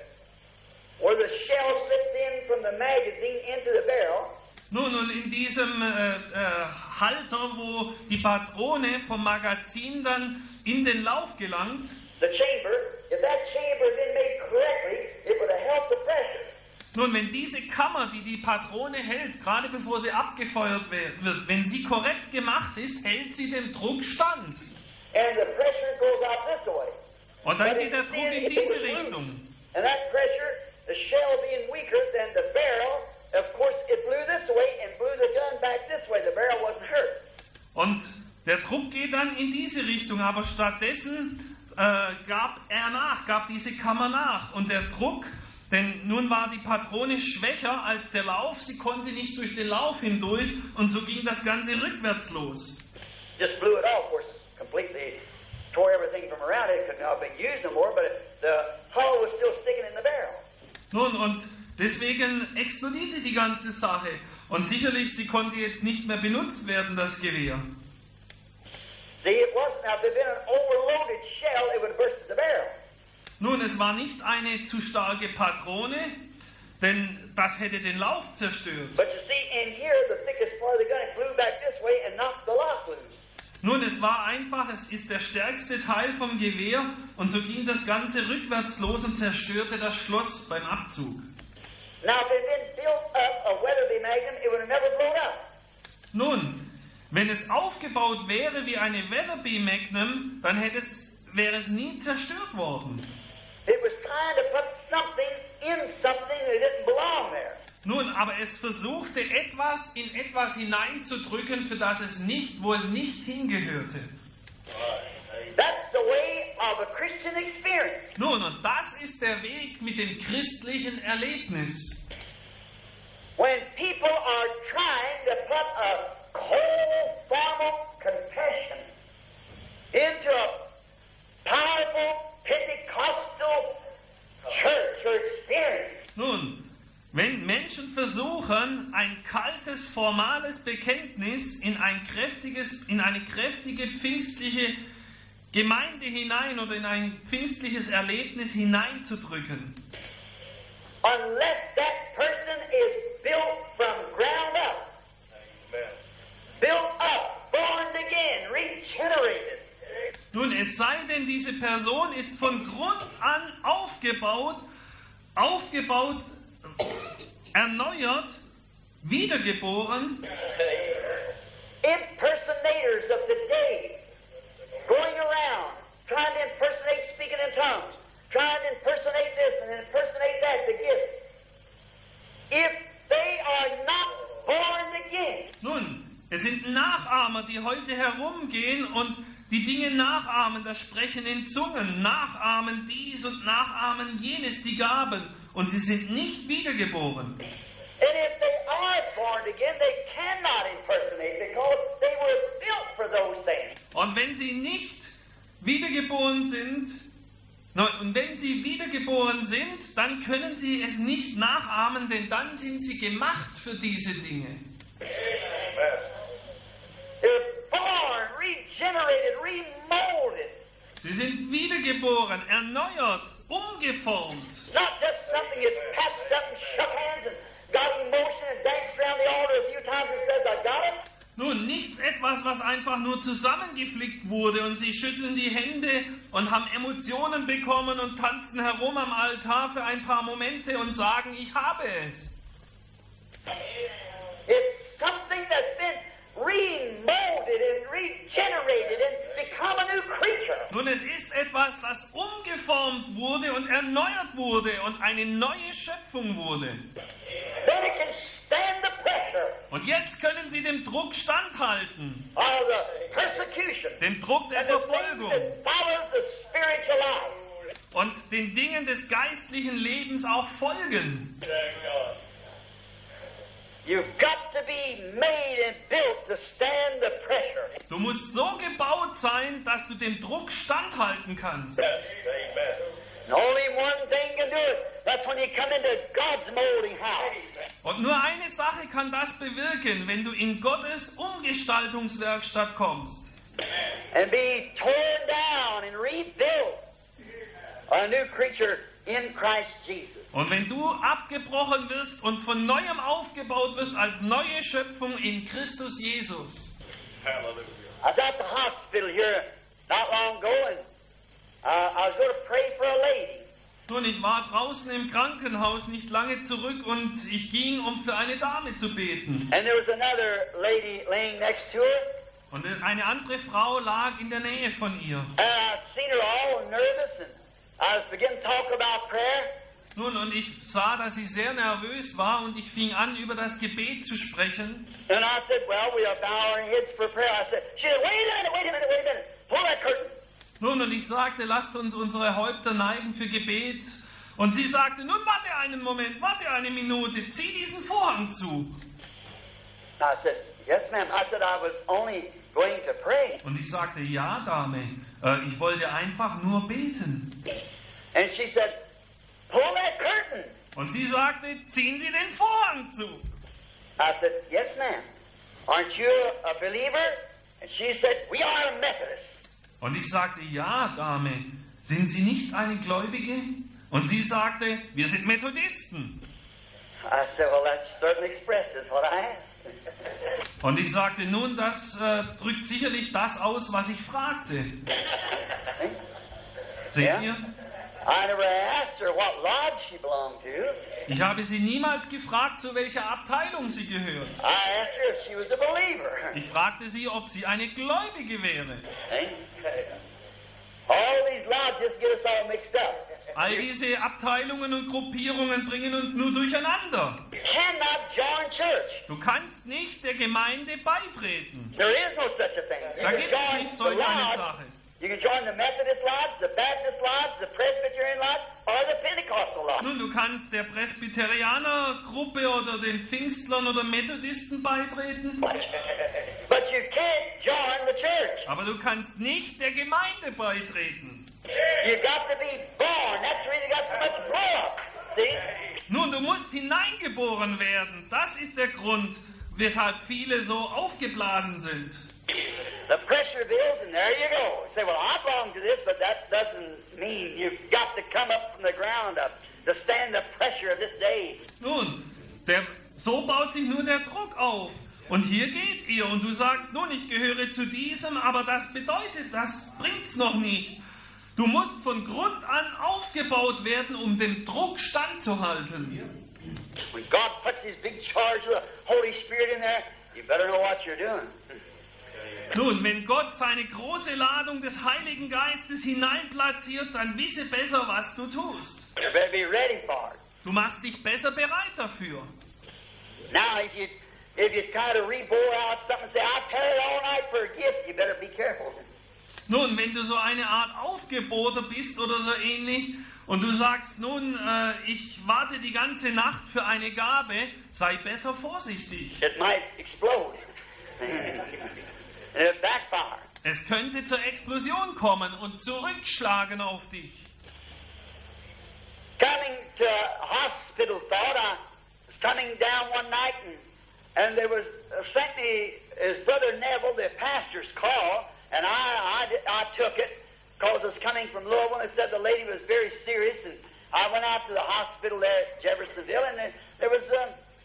uh, where the shell slipped in from the magazine into the barrel, Nun, und in diesem äh, äh, Halter, wo die Patrone vom Magazin dann in den Lauf gelangt, the chamber, if that chamber had been made correctly, it would have helped the pressure. nun, wenn diese Kammer, die die Patrone hält, gerade bevor sie abgefeuert wird, wenn sie korrekt gemacht ist, hält sie dem Druck stand. And the pressure goes out this way. Und dann But geht der if Druck in it was diese loose, Richtung. and that pressure, the shell being weaker than the barrel, of course it blew this way and blew the gun back this way. The barrel wasn't hurt. Und der Druck geht dann in diese Richtung, aber stattdessen äh, gab er nach, gab diese Kammer nach. Und der Druck, denn nun war die Patrone schwächer als der Lauf, sie konnte nicht durch den Lauf hindurch und so ging das Ganze rückwärts los. Just blew it off, of course, completely tore everything from around it. It could not be used no more, but it, the hull was still sticking in the barrel. Nun, und deswegen explodierte die ganze Sache. Und sicherlich, sie konnte jetzt nicht mehr benutzt werden, das Gewehr. See, it wasn't, now if it had been an overloaded shell, it would have bursted the barrel. Nun, es war nicht eine zu starke Patrone, denn das hätte den Lauf zerstört. But you see, in here, the thickest part of the gun, it blew back this way and knocked the lock loose. Nun, es war einfach, es ist der stärkste Teil vom Gewehr und so ging das Ganze rückwärts los und zerstörte das Schloss beim Abzug. Now, if it had been built up, a Weatherby Magnum, it would have never blown up. Nun, wenn es aufgebaut wäre wie eine Weatherby Magnum, dann hätte es, wäre es nie zerstört worden. It was trying to put something in something that didn't belong there. Nun, aber es versuchte etwas in etwas hineinzudrücken, für das es nicht, wo es nicht hingehörte. That's the way of a Christian experience. Nun, und das ist der Weg mit dem christlichen Erlebnis. When people are trying to put a cold, formal confession into a powerful Pentecostal church or experience. Nun, wenn Menschen versuchen, ein kaltes, formales Bekenntnis in ein kräftiges, in eine kräftige pfingstliche Gemeinde hinein oder in ein pfingstliches Erlebnis hineinzudrücken, unless that person is built from ground up, Amen. Built up, born again, regenerated. nun, es sei denn, diese Person ist von Grund an aufgebaut, aufgebaut, erneuert, wiedergeboren. Impersonators of today, going around, trying to impersonate speaking in tongues, trying to impersonate this and impersonate that, the gifts. If they are not born again, Nun, Es sind Nachahmer, die heute herumgehen und die Dinge nachahmen, das Sprechen in Zungen, nachahmen dies und nachahmen jenes, die Gaben. Und sie sind nicht wiedergeboren. And if they are born again, they cannot impersonate because they were built for those things. Und wenn sie nicht wiedergeboren sind, und wenn sie wiedergeboren sind, dann können sie es nicht nachahmen, denn dann sind sie gemacht für diese Dinge. They're born, regenerated, remolded. Sie sind wiedergeboren, erneuert, umgeformt. Not just something that's patched up and shook hands and got emotion and danced around the altar a few times and says, I got it. Nun, nicht etwas, was einfach nur zusammengeflickt wurde und sie schütteln die Hände und haben Emotionen bekommen und tanzen herum am Altar für ein paar Momente und sagen, ich habe es. It's something that's been remolded and regenerated and become a new creature. Nun, es ist etwas, das umgeformt wurde und erneuert wurde und eine neue Schöpfung wurde. Then it can stand the pressure Und jetzt können sie dem Druck standhalten, of the persecution dem Druck der and the things Verfolgung that follows the spiritual life. und den Dingen des geistlichen Lebens auch folgen. You've got to be made and built to stand the pressure. Du musst so gebaut sein, dass du dem Druck standhalten kannst. And only one thing can do it. That's when you come into God's molding house. Und nur eine Sache kann das bewirken, wenn du in Gottes Umgestaltungswerkstatt kommst. And be torn down and rebuilt. A new creature in Christ Jesus. Und wenn du abgebrochen wirst und von Neuem aufgebaut wirst als neue Schöpfung in Christus Jesus. Hallelujah. I was at the hospital here not long ago, and uh, I was going to pray for a lady. Nun, ich war draußen im Krankenhaus nicht lange zurück und ich ging, um für eine Dame zu beten. And there was another lady laying next to her. Und eine andere Frau lag in der Nähe von ihr. And I'd seen her all nervous, and I was beginning to talk about prayer. Nun, und ich sah, dass sie sehr nervös war und ich fing an, über das Gebet zu sprechen. And I said, well, we'll bow our heads for prayer. I said, she said, wait a minute, wait a minute, wait a minute. Pull that curtain. Nun, und ich sagte, lasst uns unsere Häupter neigen für Gebet. Und sie sagte, nun warte einen Moment, warte eine Minute, zieh diesen Vorhang zu. I said, yes, ma'am. I said, I was only going to pray. Und ich sagte, ja, Dame, äh, ich wollte einfach nur beten. And she said, pull that curtain. Und sie sagte, ziehen Sie den Vorhang zu. I said, yes, ma'am. Aren't you a believer? And she said, we are Methodists. Und ich sagte, ja, Dame, sind Sie nicht eine Gläubige? Und sie sagte, wir sind Methodisten. I said, well, that certainly expresses what I asked. Und ich sagte, nun, das äh, drückt sicherlich das aus, was ich fragte. Seht Ja? ihr? I never asked her what lodge she belonged to. Ich habe sie niemals gefragt, zu welcher Abteilung sie gehört. I asked her if she was a believer. Ich fragte sie, ob sie eine Gläubige wäre. See? All these lodges get us all mixed up. All diese Abteilungen und Gruppierungen bringen uns nur durcheinander. You cannot join church. Du kannst nicht der Gemeinde beitreten. There is no such a thing. You Da can gibt es join nicht the solch eine lodge. Sache. You can join the Methodist lodge, the Baptist lodge, the Presbyterian lodge, or the Pentecostal lodge. Nun, du kannst der Presbyterianergruppe oder den Pfingstlern oder Methodisten beitreten, But you can't join the church. aber du kannst nicht der Gemeinde beitreten. You got to be born. That's the reason you got so much blow up. See? Nun, du musst hineingeboren werden. Das ist der Grund, weshalb viele so aufgeblasen sind. The pressure builds, and there you go. You say, well, I belong to this, but that doesn't mean you've got to come up from the ground up to stand the pressure of this day. Nun, der, so baut sich nur der Druck auf. Und hier geht ihr und du sagst, nun, ich gehöre zu diesem, aber das bedeutet, das bringt's noch nicht. Du musst von Grund an aufgebaut werden, um dem Druck standzuhalten. When God puts His big charge of the Holy Spirit in there, you better know what you're doing. Nun, wenn Gott seine große Ladung des Heiligen Geistes hineinplatziert, dann wisse besser, was du tust. You better be ready for it. Du machst dich besser bereit dafür. Now, if you if you kind of re-bore out something and say, I tarried all night for a gift, you better be careful. Nun, wenn du so eine Art Aufgebohrter bist oder so ähnlich und du sagst, nun, äh, ich warte die ganze Nacht für eine Gabe, sei besser vorsichtig. It might explode. And it backfire. Es könnte zur Explosion kommen und zurückschlagen auf dich. Coming to a hospital thought, I was coming down one night and, and there was uh, sent me his brother Neville, the pastor's call, and I, I, I took it because I was coming from Louisville and it said the lady was very serious, and I went out to the hospital there at Jeffersonville and there, there was a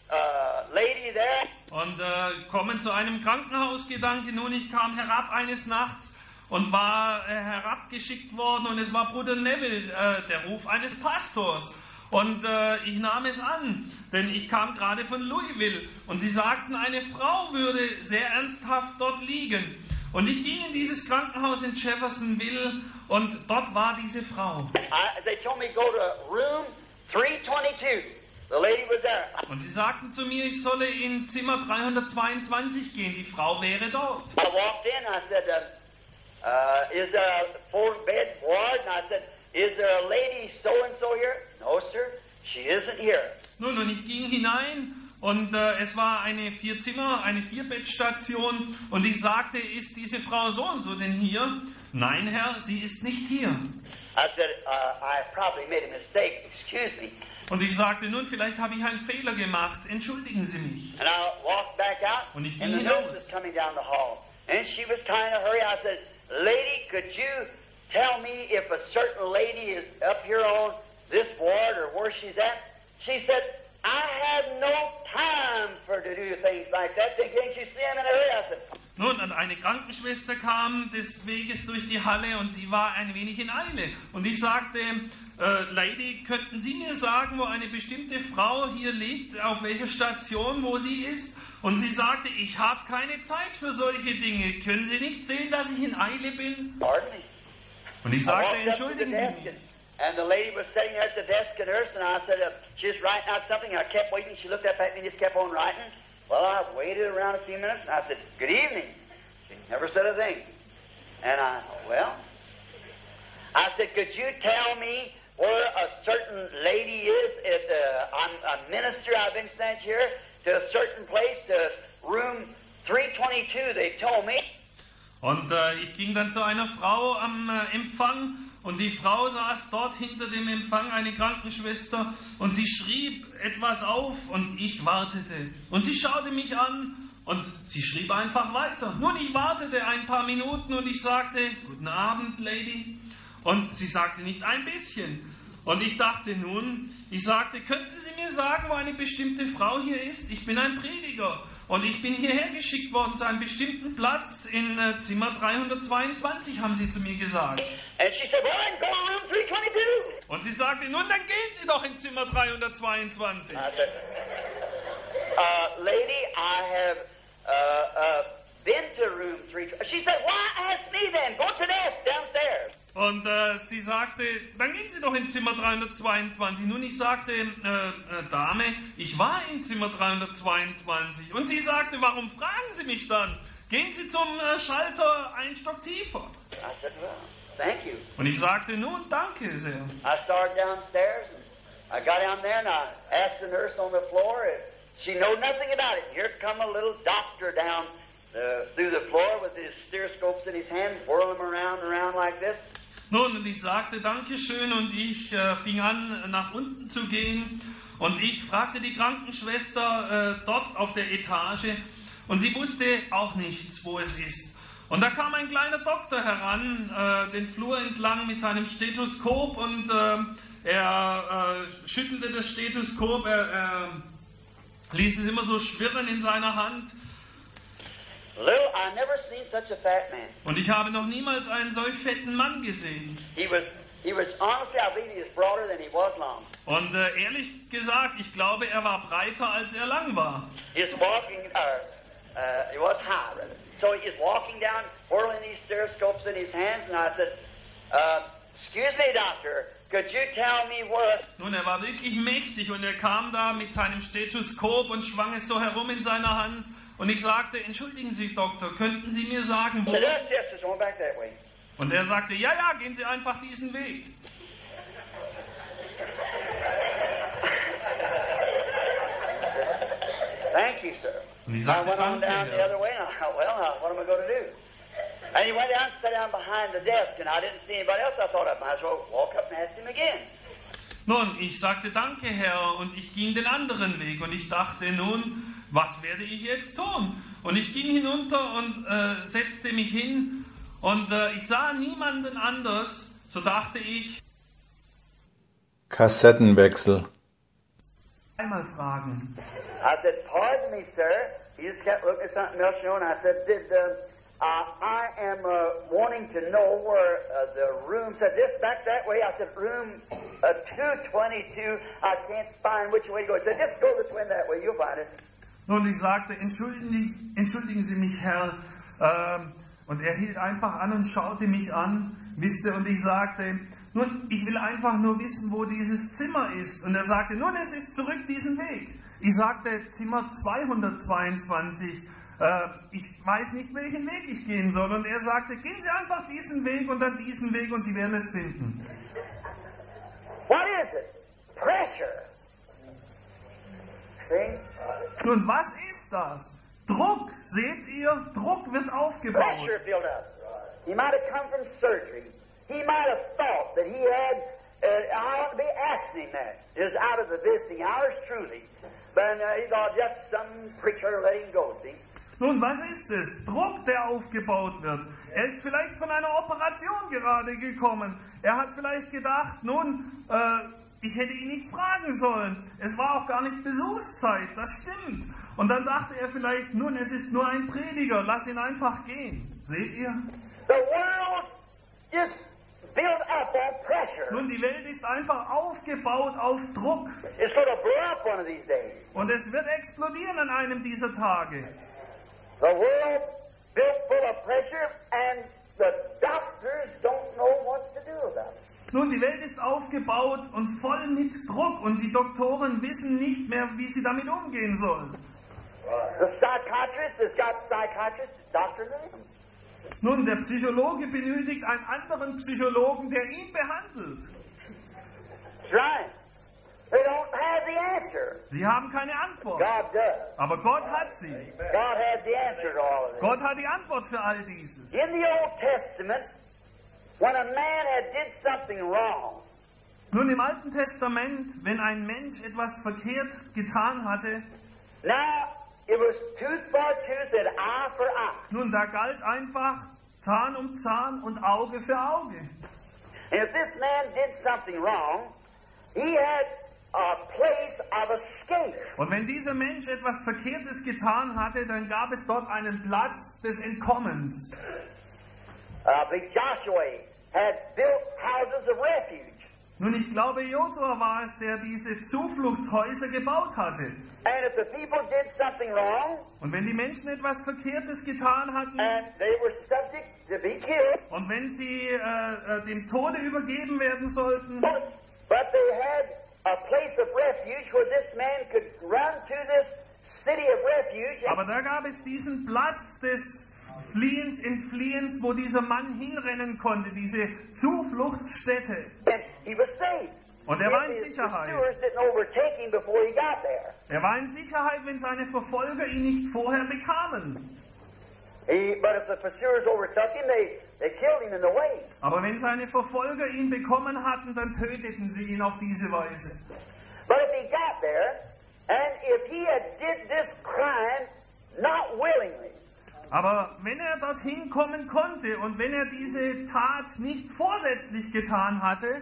uh, lady there. Und äh, kommen zu einem Krankenhausgedanke. Nun, ich kam herab eines Nachts und war äh, herabgeschickt worden und es war Bruder Neville, äh, der Ruf eines Pastors. Und äh, ich nahm es an, denn ich kam gerade von Louisville und sie sagten, eine Frau würde sehr ernsthaft dort liegen. Und ich ging in dieses Krankenhaus in Jeffersonville und dort war diese Frau. I, they told me go to room three twenty-two. The lady was there. Und sie sagten zu mir, ich solle in Zimmer dreihundertzweiundzwanzig gehen, die Frau wäre dort. I walked in, I said, uh, uh, is there a four-bed ward? And I said, is there a lady so-and-so here? No, sir, she isn't here. Nun, und ich ging hinein und äh, es war eine Vierzimmer, eine Vierbettstation und ich sagte, ist diese Frau so und so denn hier? Nein, Herr, sie ist nicht hier. I said, uh, I probably made a mistake, excuse me. Und ich sagte, nun, vielleicht habe ich einen Fehler gemacht, entschuldigen Sie mich. And I walked back out, Und ich and ging the nurse hinaus. was coming down the hall. And she was trying to hurry. I said, lady, could you tell me if a certain lady is up here on this ward or where she's at? She said, I have no time for to do things like that. Then can't you see I'm in a hurry? I said, Nun, und eine Krankenschwester kam des Weges durch die Halle und sie war ein wenig in Eile. Und ich sagte, äh, Lady, könnten Sie mir sagen, wo eine bestimmte Frau hier liegt, auf welcher Station, wo sie ist? Und sie sagte, ich habe keine Zeit für solche Dinge. Können Sie nicht sehen, dass ich in Eile bin? pardon me. Und ich I sagte, walked up to the entschuldigen Sie desk, mich. and, and the lady was sitting there at the desk, a nurse, and I said, uh, she was writing out something. I kept waiting. She looked up at me and just kept on writing. Well, I waited around a few minutes, and I said, good evening. She never said a thing. And I, well, I said, could you tell me where a certain lady is? At, uh, I'm a minister. I've been sent here to a certain place, to room three twenty-two, they told me. Und äh, ich ging dann zu einer Frau am äh, Empfang und die Frau saß dort hinter dem Empfang, eine Krankenschwester, und sie schrieb etwas auf und ich wartete. Und sie schaute mich an und sie schrieb einfach weiter. Nun, ich wartete ein paar Minuten und ich sagte, guten Abend, Lady. Und sie sagte nicht ein bisschen. Und ich dachte nun, ich sagte, könnten Sie mir sagen, wo eine bestimmte Frau hier ist? Ich bin ein Prediger. Und ich bin hierher geschickt worden zu einem bestimmten Platz in äh, Zimmer dreihundertzweiundzwanzig, haben sie zu mir gesagt. And she said, well, then go to room three twenty-two. Und sie sagte, nun, dann gehen Sie doch in Zimmer dreihundertzweiundzwanzig. I said, uh, lady, I have uh, uh, been to room three twenty-two. She said, why ask me then? Go to the desk downstairs. Und äh, sie sagte, dann gehen Sie doch in Zimmer dreihundertzweiundzwanzig. Nun, ich sagte, äh, äh, Dame, ich war in Zimmer dreihundertzweiundzwanzig. Und sie sagte, warum fragen Sie mich dann? Gehen Sie zum äh, Schalter ein Stock tiefer. I said, well, thank you. Und ich sagte, nun, danke sehr. I started downstairs, and I got down there, and I asked the nurse on the floor if she knew nothing about it. Here come a little doctor down uh, through the floor with his stethoscopes in his hand, whirling them around and around like this. Nun, und ich sagte Dankeschön und ich äh, fing an, nach unten zu gehen und ich fragte die Krankenschwester äh, dort auf der Etage und sie wusste auch nichts, wo es ist. Und da kam ein kleiner Doktor heran, äh, den Flur entlang mit seinem Stethoskop und äh, er äh, schüttelte das Stethoskop, er, er ließ es immer so schwirren in seiner Hand. Little, I never seen such a fat man. Und ich habe noch niemals einen solch fetten Mann gesehen. He was, he was honestly, I believe he was broader than he was long. Und äh, ehrlich gesagt, ich glaube, er war breiter, als er lang war. He was walking, uh, uh, he was high, rather. So he was walking down, whirling these stethoscopes in his hands, and I said, uh, excuse me, doctor, could you tell me where... Nun, er war wirklich mächtig und er kam da mit seinem Stethoskop und schwang es so herum in seiner Hand. Und ich sagte, entschuldigen Sie, Doktor, könnten Sie mir sagen, wo... Yes, yes, it's going back that way. Und er sagte, ja, ja, gehen Sie einfach diesen Weg. Thank you, sir. Und ich I sagte, went on danke, down the Herr. other way, and I thought, well, now, what am I going to do? And he went down and sat down behind the desk, and I didn't see anybody else. I thought I might as well walk up and ask him again. Nun, ich sagte, danke, Herr, und ich ging den anderen Weg. Und ich dachte, nun, was werde ich jetzt tun? Und ich ging hinunter und äh, setzte mich hin, und äh, ich sah niemanden anders. So dachte ich, Kassettenwechsel. einmal fragen. I said, pardon me, sir. He just kept looking at something else, you know, and I said, did, uh, uh, I am uh, wanting to know where uh, the room said this, back that way. I said, room uh, two twenty-two. I can't find which way to go. He said, just go this way and that way. You'll find it. Nun, ich sagte, entschuldigen, entschuldigen Sie mich, Herr. Ähm, und er hielt einfach an und schaute mich an, wisste, und ich sagte, nun, ich will einfach nur wissen, wo dieses Zimmer ist. Und er sagte, nun, es ist zurück diesen Weg. Ich sagte, Zimmer zweihundertzweiundzwanzig. Äh, ich weiß nicht, welchen Weg ich gehen soll. Und er sagte, gehen Sie einfach diesen Weg und dann diesen Weg und Sie werden es finden. What is it? Pressure. See? Nun, was ist das? Druck, seht ihr? Druck wird aufgebaut. Pressure built up. He might have come from surgery. He might have thought that he had, uh, I ought to be asking him that. It was out of the visiting hours, truly. But uh, he thought just some preacher let him go, see? Nun, was ist es? Druck, der aufgebaut wird. Er ist vielleicht von einer Operation gerade gekommen. Er hat vielleicht gedacht, nun, äh, ich hätte ihn nicht fragen sollen. Es war auch gar nicht Besuchszeit, das stimmt. Und dann dachte er vielleicht, nun, es ist nur ein Prediger, lass ihn einfach gehen. Seht ihr? The world just built up on pressure. Nun, die Welt ist einfach aufgebaut auf Druck. It's going to blow up one of these days. Und es wird explodieren an einem dieser Tage. The world built full of pressure, and the doctors don't know what to do about it. Nun, die Welt ist aufgebaut und voll mit Druck und die Doktoren wissen nicht mehr, wie sie damit umgehen sollen. The psychiatrist has got psychiatrist, doctors in him. Nun, der Psychologe benötigt einen anderen Psychologen, der ihn behandelt. That's right. They don't have the answer. Sie haben keine Antwort. God does. Aber Gott hat sie. God has the answer to all of this. Gott hat die Antwort für all dieses. In the Old Testament, when a man had did something wrong, Nun, im Alten Testament, wenn ein Mensch etwas verkehrt getan hatte, now it was tooth for tooth and eye for eye. nun, da galt einfach Zahn um Zahn und Auge für Auge. And if this man did something wrong, he had a place of escape. Und wenn dieser Mensch etwas Verkehrtes getan hatte, dann gab es dort einen Platz des Entkommens. Uh, big Joshua had built houses of refuge. Nun, ich glaube, Josua war es, der diese Zufluchtshäuser gebaut hatte. And if the people did something wrong, Und wenn die Menschen etwas Verkehrtes getan hatten, and they were subject to be killed, und wenn sie äh, äh, dem Tode übergeben werden sollten, but, but they had a place of refuge where this man could run to this city of refuge, aber da gab es diesen Platz des Fliehens, Entfliehens, wo dieser Mann hinrennen konnte, diese Zufluchtsstätte. and he was safe. Und er war in If his Sicherheit. pursuers didn't overtake him before he got there. Er war in Sicherheit, wenn seine Verfolger ihn nicht vorher bekamen. He, but if the pursuers overtook him, they, they killed him in the way. Aber wenn seine Verfolger ihn bekommen hatten, dann töteten sie ihn auf diese Weise. But if he got there, and if he had did this crime not willingly, Aber wenn er dorthin kommen konnte und wenn er diese Tat nicht vorsätzlich getan hatte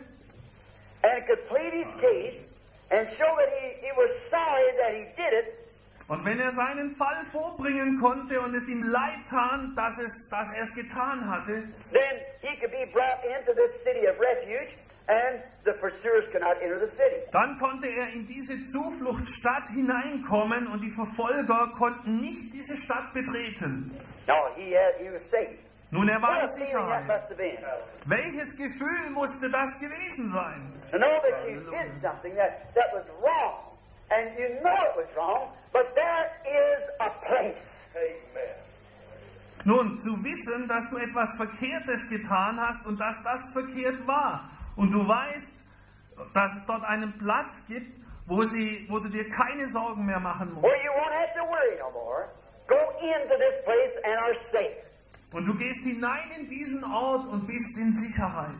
and could plead his case and show that he, he was sorry that he did it, und wenn er seinen Fall vorbringen konnte und es ihm leid tat, dass, es, dass er es getan hatte, then he could be brought into this city of refuge, and the pursuers could not enter the city. dann konnte er in diese Zufluchtsstadt hineinkommen und die Verfolger konnten nicht diese Stadt betreten. No, he had, he was safe. Nun, er war What in a feeling that Sicherheit. must have been. Welches Gefühl musste das gewesen sein? To know that you did something that, that was wrong, and you know it was wrong, but there is a place. Amen. Nun, zu wissen, dass du etwas Verkehrtes getan hast und dass das verkehrt war. Und du weißt, dass es dort einen Platz gibt, wo, sie, wo du dir keine Sorgen mehr machen musst. Where you won't have to worry no more. Go into this place and are safe. Und du gehst hinein in diesen Ort und bist in Sicherheit.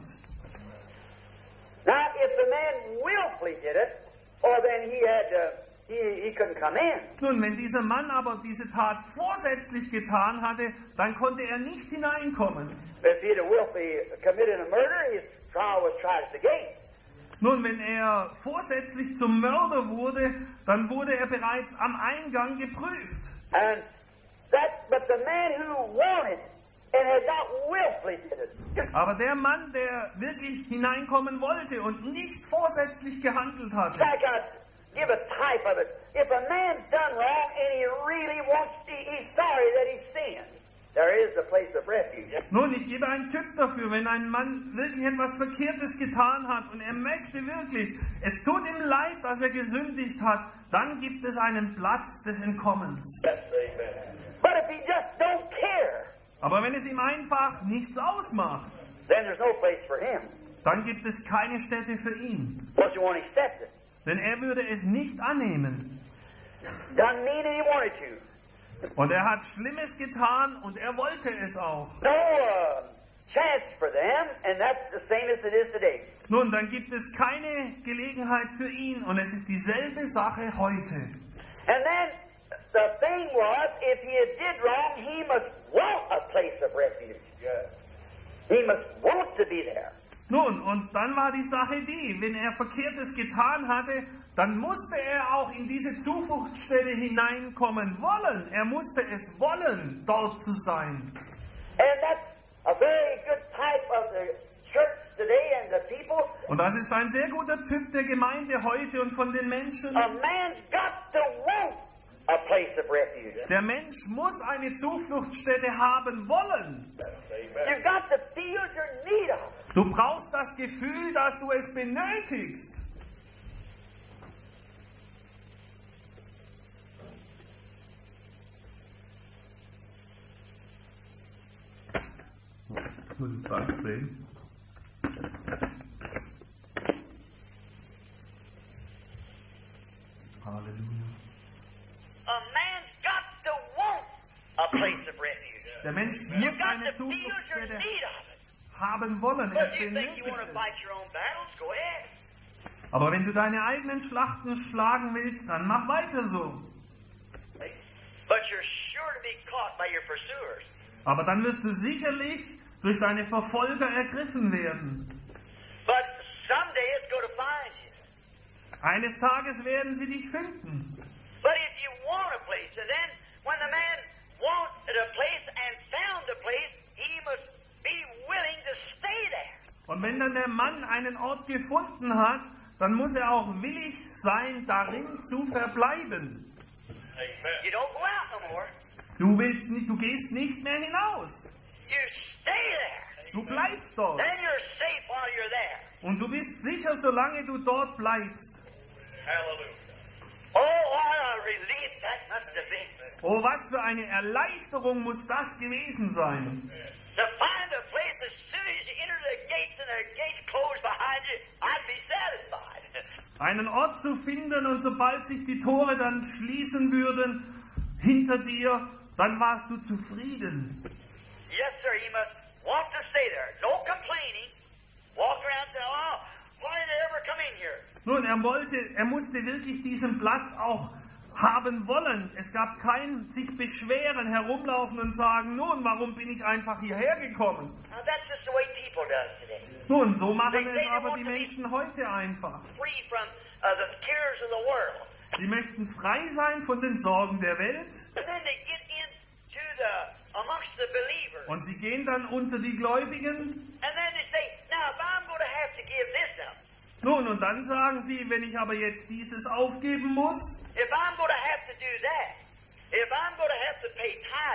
Now, if the man willfully did it, or then he had uh, he, he couldn't come in. Nun, wenn dieser Mann aber diese Tat vorsätzlich getan hatte, dann konnte er nicht hineinkommen. If he'd have willfully committed a murder, his trial was tried at the gate. Nun, wenn er vorsätzlich zum Mörder wurde, dann wurde er bereits am Eingang geprüft. And that's but the man who wanted and had not willfully did it. Just Aber der Mann, der wirklich hineinkommen wollte und nicht vorsätzlich gehandelt hatte, like I give a type of it. If a man's done wrong and he really wants to, he's sorry that he sinned, there is a place of refuge. nun, ich gebe einen Tipp dafür, wenn ein Mann wirklich etwas Verkehrtes getan hat und er möchte wirklich, es tut ihm leid, dass er gesündigt hat, dann gibt es einen Platz des Entkommens. But if he just don't care, Aber wenn es ihm einfach nichts ausmacht, then there's no place for him. dann gibt es keine Stätte für ihn. Once you won't accept it. Denn er würde es nicht annehmen. Doesn't mean that he wanted to. Und er hat Schlimmes getan und er wollte es auch. No uh, chance for them, and that's the same as it is today. Nun, dann gibt es keine Gelegenheit für ihn und es ist dieselbe Sache heute. And then the thing was, if he had did wrong, he must want a place of refuge. He must want to be there. Nun, und dann war die Sache die, wenn er Verkehrtes getan hatte, dann musste er auch in diese Zufluchtsstätte hineinkommen wollen. Er musste es wollen, dort zu sein. And that's a very good type of the church today and the people. Und das ist ein sehr guter Typ der Gemeinde heute und von den Menschen. A man's got to want a place of refuge. Der Mensch muss eine Zufluchtsstätte haben wollen. You've got to feel your need of it. Du brauchst das Gefühl, dass du es benötigst. Ich muss es gleich sehen. Halleluja. A man's got to want a place of refuge. Der Mensch You've muss got eine to feel your Zufluchtsstätte need of it. haben wollen. Er But you think you benötigt want to es. fight your own battles? Go ahead. Aber wenn du deine eigenen Schlachten schlagen willst, dann mach weiter so. But you're sure to be caught by your pursuers. Aber dann wirst du sicherlich durch deine Verfolger ergriffen werden. But someday it's going to find you. Eines Tages werden sie dich finden. But if you want a place, and then when the man wanted a place and found a place, he must be willing to stay there. Und wenn dann der Mann einen Ort gefunden hat, dann muss er auch willig sein, darin zu verbleiben. You don't go out no more. Du willst nicht, du gehst nicht mehr hinaus. You stay there. Du bleibst dort. Then you're safe while you're there. Und du bist sicher, solange du dort bleibst. Hallelujah. Oh, what a relief that must have been. Oh, was für eine Erleichterung muss das gewesen sein. To find a place as soon as you enter the gates and the gates close behind you, I'd be satisfied. Einen Ort zu finden und sobald sich die Tore dann schließen würden hinter dir, dann warst du zufrieden. Yes, sir, you must want to stay there. No complaining. Walk around and say, oh, why did they ever come in here? Nun, er wollte, er musste wirklich diesen Platz auch haben wollen. Es gab kein sich beschweren, herumlaufen und sagen, nun, warum bin ich einfach hierher gekommen? Now, that's just the way people does today. Nun, so machen es aber die Menschen heute einfach. Free from uh, the cares of the world. Sie möchten frei sein von den Sorgen der Welt And then they get into the, amongst the believers. und sie gehen dann unter die Gläubigen. And then they say, now, if I'm going to have to give this up, Nun, und dann sagen sie, wenn ich aber jetzt dieses aufgeben muss, if I'm going to have to do that, if I'm going to have to pay tithing,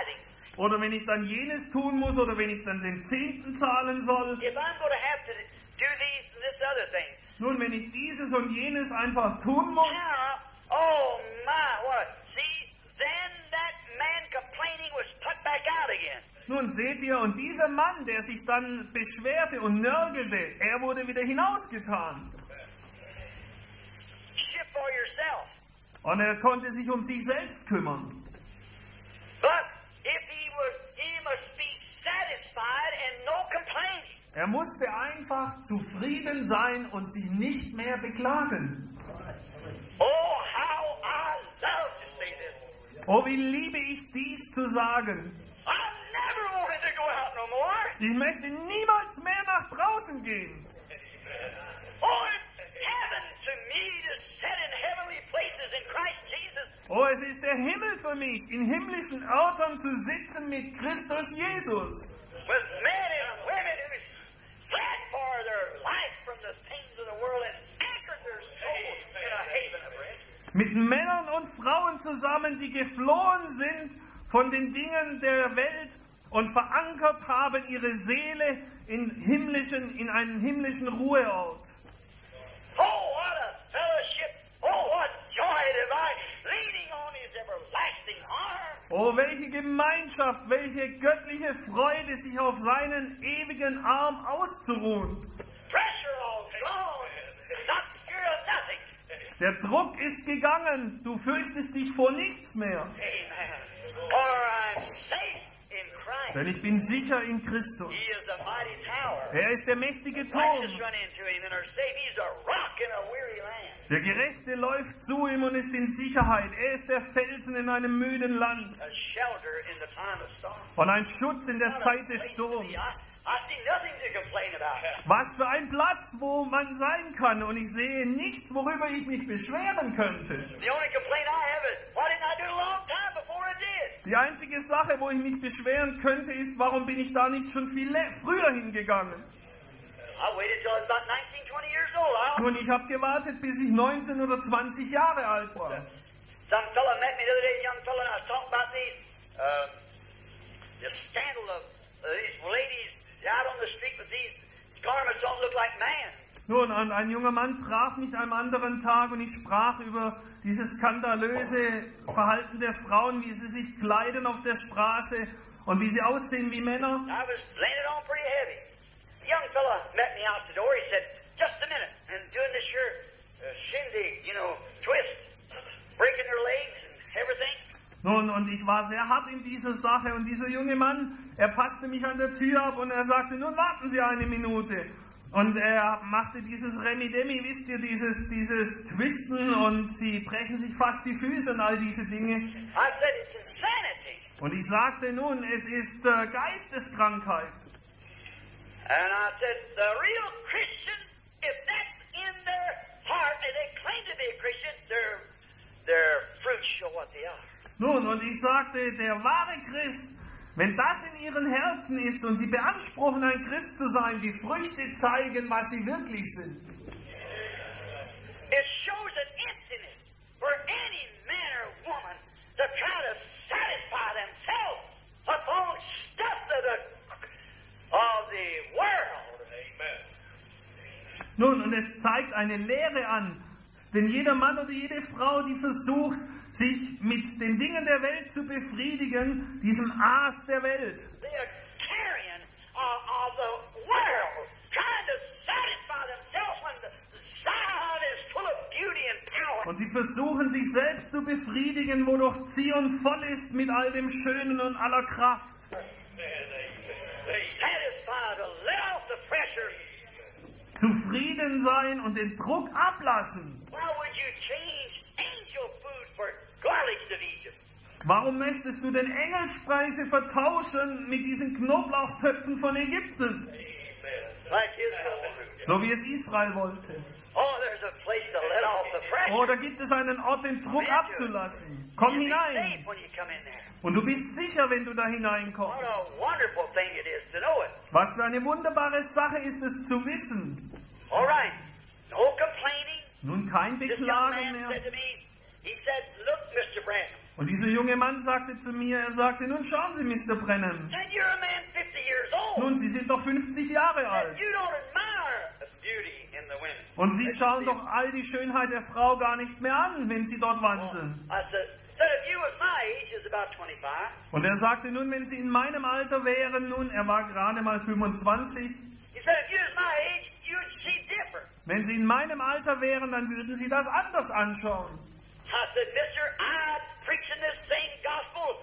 Oder wenn ich dann jenes tun muss, oder wenn ich dann den Zehnten zahlen soll. if I'm going to have to do these and this other thing, Nun, wenn ich dieses und jenes einfach tun muss, now, oh my, what? See, then that man complaining was put back out again. nun seht ihr, und dieser Mann, der sich dann beschwerte und nörgelte, er wurde wieder hinausgetan. Shift for yourself. Und er konnte sich um sich selbst kümmern. But if he was, he must be satisfied and no complaining. Er musste einfach zufrieden sein und sich nicht mehr beklagen. Oh, how I love to say this. Oh, wie liebe ich dies zu sagen. I never wanted to go out no more. Ich möchte niemals mehr nach draußen gehen. Oh, it's heaven to me to sit in heavenly places in Christ Jesus. Oh, es ist der Himmel für mich, in himmlischen Orten zu sitzen mit Christus Jesus. With men and women who fled for their life from the things of the world and anchored their souls in a haven of rest. Mit Männern und Frauen zusammen, die geflohen sind von den Dingen der Welt und verankert haben ihre Seele in himmlischen, in einen himmlischen Ruheort. Oh, what a fellowship! Oh, what joy divine, leaning on His everlasting arm. Oh, welche Gemeinschaft, welche göttliche Freude, sich auf seinen ewigen Arm auszuruhen. Pressure all gone, not scared of nothing. Der Druck ist gegangen, du fürchtest dich vor nichts mehr. Amen. For I'm safe in Christ. Denn ich bin sicher in Christus. He is a mighty tower. Er ist der mächtige Righteous Turm. run into Him and are safe. He's a rock in a weary land. Der Gerechte läuft zu ihm und ist in Sicherheit. Er ist der Felsen in einem müden Land A shelter in the time of storm. und ein Schutz in der What a Zeit des place to be. Sturms. I, I see nothing to complain about. Was für ein Platz, wo man sein kann. Und ich sehe nichts, worüber ich mich beschweren könnte. The only complaint I have is, why didn't I do it a long time before I did? Die einzige Sache, wo ich mich beschweren könnte, ist, warum bin ich da nicht schon viel le- früher hingegangen? I waited till I was about nineteen, twenty years old. I, Nun, ich habe gewartet, bis ich neunzehn oder zwanzig Jahre alt war. some fellow met me the other day, a young fellow, and I was talking about these, uh, the scandal of uh, these ladies out on the street with these garments don't look like man. Nun, und ein junger Mann traf mich am anderen Tag und ich sprach über dieses skandalöse Verhalten der Frauen, wie sie sich kleiden auf der Straße und wie sie aussehen wie Männer. I was laying it on pretty heavy. A young fellow met me out the door. He said, just a minute, and doing this here uh, shindig, you know, twist, breaking their legs and everything. Nun, und ich war sehr hart in dieser Sache und dieser junge Mann, er passte mich an der Tür ab und er sagte, nun warten Sie eine Minute. Und er machte dieses Remi-Demi, wisst ihr, dieses, dieses Twisten und sie brechen sich fast die Füße und all diese Dinge. I said, it's insanity. Und ich sagte nun, es ist äh, Geisteskrankheit. And I said, the real Christian, if that's in their heart and they claim to be a Christian, their, their fruits show what they are. Nun, und ich sagte, der wahre Christ, wenn das in ihren Herzen ist und sie beanspruchen, ein Christ zu sein, die Früchte zeigen, was sie wirklich sind. It shows an emptiness for any man or woman to try to satisfy themselves upon stuff of the, of the world. Amen. Nun, und es zeigt eine Lehre an, denn jeder Mann oder jede Frau, die versucht, sich mit den Dingen der Welt zu befriedigen, diesem Aas der Welt. They are carrying uh, of the world, trying to satisfy themselves when the Zion is full of beauty and power. Und sie versuchen, sich selbst zu befriedigen, wodurch Zion voll ist mit all dem Schönen und aller Kraft. Satisfied to let off the pressure. Zufrieden sein und den Druck ablassen. Why would you change angel food for garlics of Egypt? Warum möchtest du den Engelspeise vertauschen mit diesen Knoblauchtöpfen von Ägypten? Like Israel. So wie es Israel wollte. Oh, there's a place to let off the pressure. Oh, da gibt es einen Ort, den Druck abzulassen. Komm You'll be hinein. safe when you come in there. Und du bist sicher, wenn du da What hineinkommst. a wonderful thing it is to know it. Was für eine wunderbare Sache ist es zu wissen. All right. No complaining. Nun kein This young Beklagen man mehr. said to me, he said, look, Mister Branham, Und dieser junge Mann sagte zu mir, er sagte, nun schauen Sie, Mister Brennan, Said, you're a man fifty years old. nun, Sie sind doch fünfzig Jahre alt. You don't admire the beauty in the women. Und Sie schauen doch all die Schönheit der Frau gar nicht mehr an, wenn Sie dort wandeln. I said, said if you was my age, is about twenty-five. Und er sagte, nun, wenn Sie in meinem Alter wären, nun, er war gerade mal fünfundzwanzig, He said, if you was my age, you'd see different. wenn Sie in meinem Alter wären, dann würden Sie das anders anschauen. I said, Mister, I'm preaching this same gospel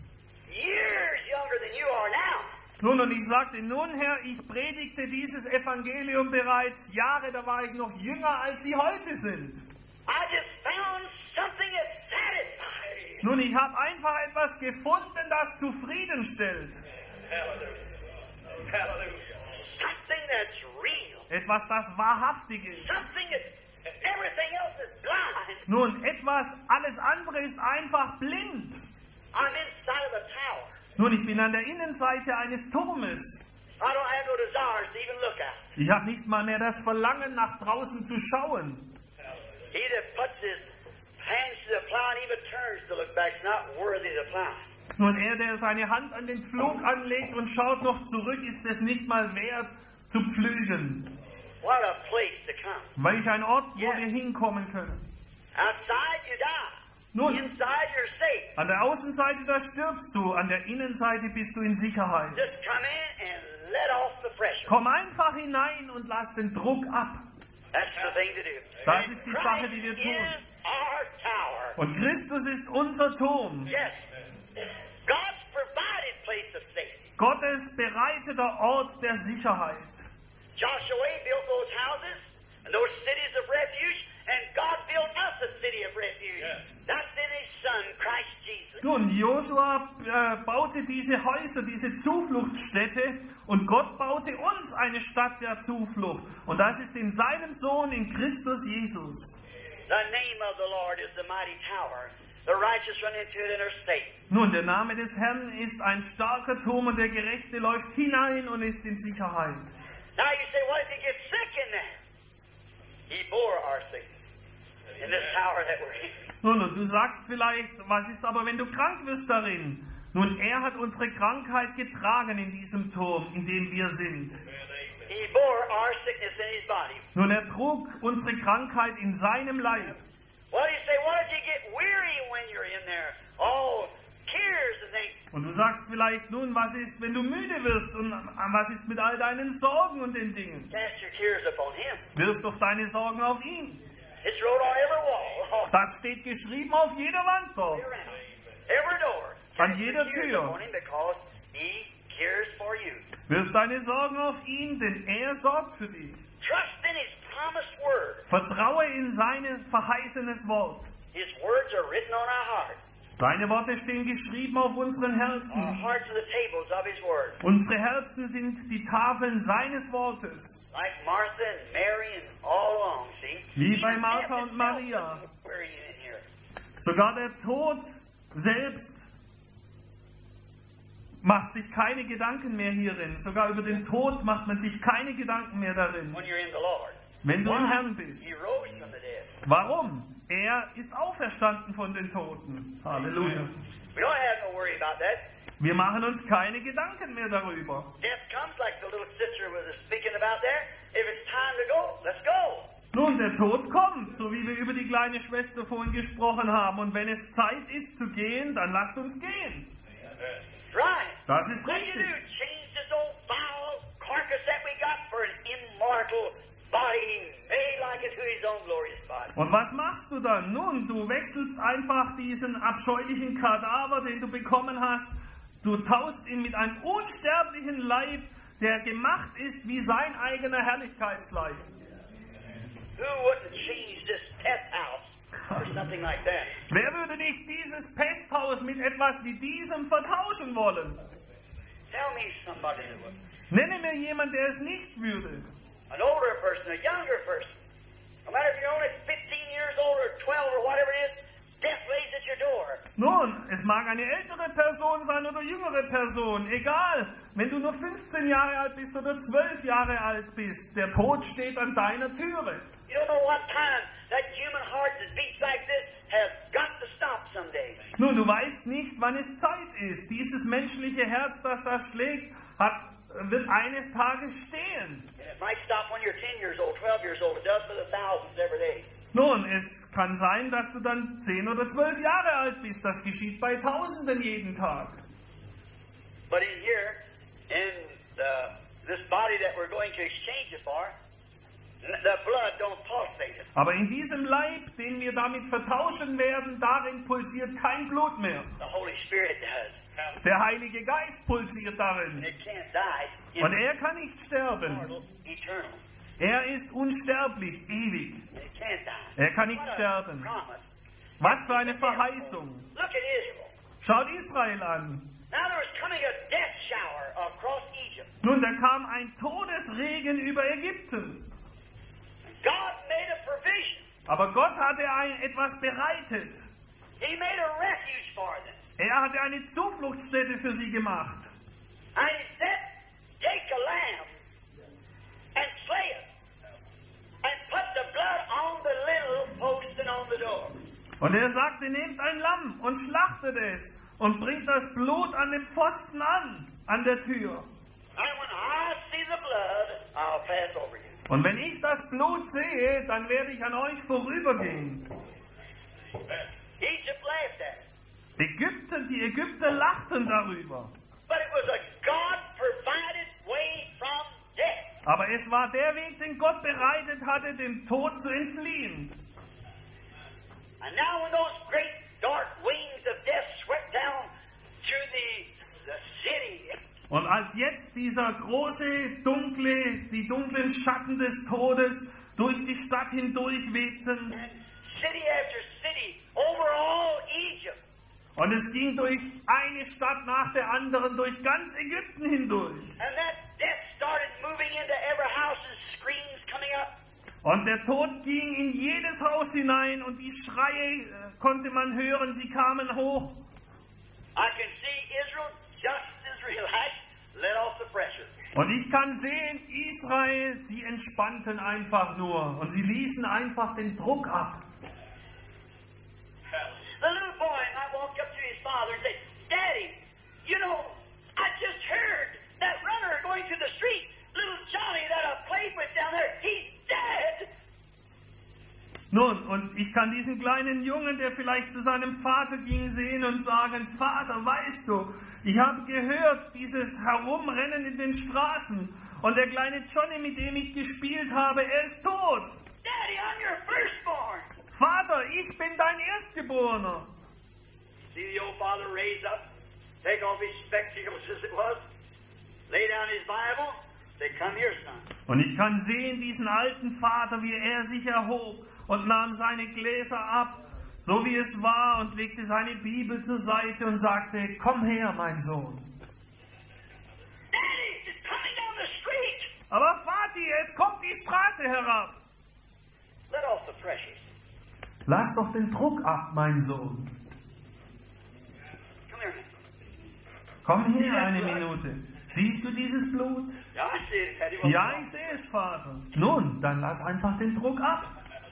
years younger than you are now. Nun, und ich sagte, nun Herr, ich predigte dieses Evangelium bereits Jahre, da war ich noch jünger, als Sie heute sind. I just found something that satisfies. Nun, ich habe einfach etwas gefunden, das zufriedenstellt. Hallelujah. Hallelujah. Something that's real. Etwas, das wahrhaftig ist. Something that everything else is blind. Nun, etwas, alles andere ist einfach blind. I'm inside of a tower. Nun, ich bin an der Innenseite eines Turmes. I don't have no desires to even look at. Ich habe nicht mal mehr das Verlangen, nach draußen zu schauen. He that puts his hands to the plow and even turns to look back is not worthy to plow. Nun, er, der seine Hand an den Pflug anlegt und schaut noch zurück, ist es nicht mal wert, zu pflügen. What a place to come. Welch ein Ort, wo wir hinkommen können. Outside you die. Nun, Inside you're safe. an der Außenseite, da stirbst du, an der Innenseite bist du in Sicherheit. Just come in and let off the pressure. Komm einfach hinein und lass den Druck ab. That's the thing to do. Das ist die Sache, die wir Christ tun. is our tower. Und Christus ist unser Turm. Yes. God's provided place of safety. Gottes bereiteter Ort der Sicherheit. Joshua built those houses and those cities of refuge, and God built us a city of refuge. That's in His Son, Christ Jesus. Nun, Joshua äh, baute diese Häuser, diese Zufluchtsstätte, und Gott baute uns eine Stadt der Zuflucht. Und das ist in seinem Sohn, in Christus Jesus. The name of the Lord is the mighty tower. The righteous run into it and are safe. Nun, der Name des Herrn ist ein starker Turm, und der Gerechte läuft hinein und ist in Sicherheit. Now you say, what if you get sick in there? He bore our sickness in this tower that we're in. Nun, und du sagst vielleicht, was ist aber, wenn du krank wirst darin? Nun, er hat unsere Krankheit getragen in diesem Turm, in dem wir sind. He bore our sickness in His body. Nun, er trug unsere Krankheit in seinem Leib. Well, you say, what if you get weary when you're in there? Oh, cares and things. Und du sagst vielleicht, nun, was ist, wenn du müde wirst, und was ist mit all deinen Sorgen und den Dingen? Cast your cares upon Him. Wirf doch deine Sorgen auf ihn. It's wrote on every wall, Das steht geschrieben auf jeder Wand dort, every door. an Cast your jeder cares Tür. upon Him because He cares for you. Wirf deine Sorgen auf ihn, denn er sorgt für dich. Trust in His promised word. Vertraue in sein verheißenes Wort. His words are written on our hearts. Seine Worte stehen geschrieben auf unseren Our Herzen. hearts are the tables of His word. Unsere Herzen sind die Tafeln seines Wortes. Like Martha and Mary and all along, see? Wie bei Even Martha death und itself Maria. doesn't worry you in here. Sogar der Tod selbst macht sich keine Gedanken mehr hierin. Sogar über den Tod macht man sich keine Gedanken mehr darin, When you're in the Lord. wenn du im Herrn bist. He rose from the dead. Warum? Er ist auferstanden von den Toten. Halleluja. We don't have no worry about that. Wir machen uns keine Gedanken mehr darüber. Death comes like the little sister was speaking about there. If it's time to go, let's go. Nun, der Tod kommt, so wie wir über die kleine Schwester vorhin gesprochen haben. Und wenn es Zeit ist zu gehen, dann lasst uns gehen. Right. Das ist What do you do? richtig. Change this old foul carcass that we got for an immortal body made like it to His own glorious body. Und was machst du dann? Nun, du wechselst einfach diesen abscheulichen Kadaver, den du bekommen hast. Du tauschst ihn mit einem unsterblichen Leib, der gemacht ist wie sein eigener Herrlichkeitsleib. Who wouldn't change this pest house for something like that? Wer würde nicht dieses Pesthaus mit etwas wie diesem vertauschen wollen? Tell me somebody that would. Nenne mir jemand, der es nicht würde. An older person, a younger person. No matter if you're only fifteen years old or twelve or whatever it is, death lays at your door. Nun, es mag eine ältere Person sein oder jüngere Person, egal. Wenn du nur fünfzehn Jahre alt bist oder zwölf Jahre alt bist, der Tod steht an deiner Türe. You don't know what time that human heart that beats like this has got to stop. stop someday. Nun, du weißt nicht, wann es Zeit ist. Dieses menschliche Herz, das da schlägt, hat, wird eines Tages stehen. And it might stop when you're ten years old, twelve years old. It does for the thousands every day. Nun, es kann sein, dass du dann zehn oder zwölf Jahre alt bist. Das geschieht bei Tausenden jeden Tag. But in here, in the, this body that we're going to exchange it for, the blood don't pulsate. Aber in diesem Leib, den wir damit vertauschen werden, darin pulsiert kein Blut mehr. The Holy Spirit does. Der Heilige Geist pulsiert darin. It can't die. Und er kann nicht sterben. Immortal, eternal. Er ist unsterblich, ewig. It can't die. Er kann nicht What a sterben. promise. Was für eine Verheißung. Look at Israel. Schaut Israel an. Now there was coming a death shower across Egypt. Nun, da kam ein Todesregen über Ägypten. God made a provision. Aber Gott hatte ein, etwas bereitet. He made a refuge for them. Er hatte eine Zufluchtsstätte für sie gemacht. And he said, take a lamb and slay it. And put the blood on the little post and on the door. Und er sagte, nehmt ein Lamm und schlachtet es und bringt das Blut an dem Pfosten an, an der Tür. And when I see the blood, I'll pass over you. Und wenn ich das Blut sehe, dann werde ich an euch vorübergehen. Egypt laughed at it. Ägypten, die Ägypter lachten darüber. But it was a God-provided way from death. Aber es war der Weg, den Gott bereitet hatte, dem Tod zu entfliehen. And now when those great dark wings of death swept down through the, the city, Und als jetzt dieser große, dunkle, die dunklen Schatten des Todes durch die Stadt hindurch wehten, city after city, over all Egypt, und es ging durch eine Stadt nach der anderen, durch ganz Ägypten hindurch. and that death started moving into every house and screams coming up. Und der Tod ging in jedes Haus hinein und die Schreie äh, konnte man hören, sie kamen hoch. I can see Israel just as relaxed, let off the pressure. Und ich kann sehen, Israel, sie entspannten einfach nur und sie ließen einfach den Druck ab. The little boy might walk up to his father and say, Daddy, you know, I just heard that runner going to the street, little Johnny that I played with down there, he's dead. Nun, und ich kann diesen kleinen Jungen, der vielleicht zu seinem Vater ging, sehen und sagen, Vater, weißt du, ich habe gehört, dieses Herumrennen in den Straßen und der kleine Johnny, mit dem ich gespielt habe, er ist tot. Daddy, I'm your firstborn. Vater, ich bin dein Erstgeborener. See the old father raise up, take off his spectacles as it was, lay down his Bible, say, come here, son. Und ich kann sehen diesen alten Vater, wie er sich erhob und nahm seine Gläser ab, so wie es war, und legte seine Bibel zur Seite und sagte, komm her, mein Sohn. Daddy, it's coming down the street. Aber Vati, es kommt die Straße herab. Let off the pressure. Lass doch den Druck ab, mein Sohn. Come here. Komm her eine Minute. Siehst du dieses Blut? Yeah, I see it, Daddy. Well, Ja, ich sehe es, Vater. Nun, dann lass einfach den Druck ab.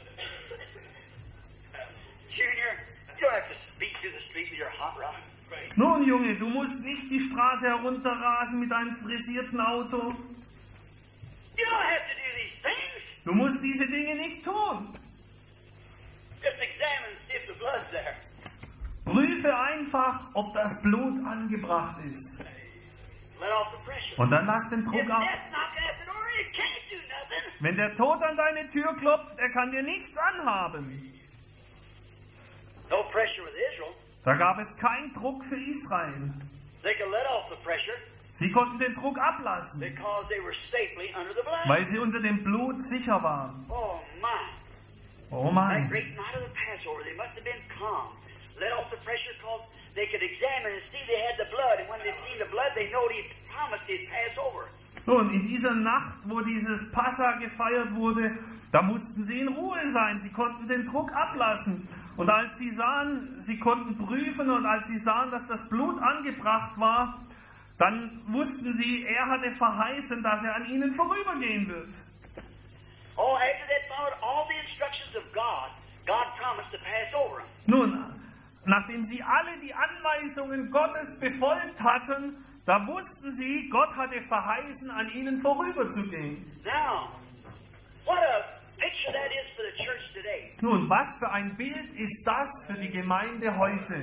Junior, you don't have to speed through the street with your hot rod. Nun, Junge, du musst nicht die Straße herunterrasen mit einem frisierten Auto. You don't have to do these things. Du musst diese Dinge nicht tun. Just examine and see if the blood's there. Prüfe einfach, ob das Blut angebracht ist. Let off the pressure. Und dann lass den If Druck ab. death's knocking at the door, it can't do nothing. Wenn der Tod an deine Tür klopft, er kann dir nichts anhaben. No pressure with Israel. Da gab es keinen Druck für Israel. They could let off the pressure Sie konnten den Druck ablassen, because they were safely under the blood. weil sie unter dem Blut sicher waren. Oh, my. Oh That mein. great night of the Passover, they must have been calm. Let off the pressure because they could examine and see they had the blood. And when they see the blood, they know he promised he'd pass over. So, und in dieser Nacht, wo dieses Passa gefeiert wurde, da mussten sie in Ruhe sein. Sie konnten den Druck ablassen. Und als sie sahen, sie konnten prüfen, und als sie sahen, dass das Blut angebracht war, dann wussten sie, er hatte verheißen, dass er an ihnen vorübergehen wird. Oh, after they followed all the instructions of God, God promised to pass over them. Nun, nachdem sie alle die Anweisungen Gottes befolgt hatten, da wussten sie, Gott hatte verheißen, an ihnen vorüberzugehen. Now, what a picture that is for the church today. Nun, was für ein Bild ist das für die Gemeinde heute?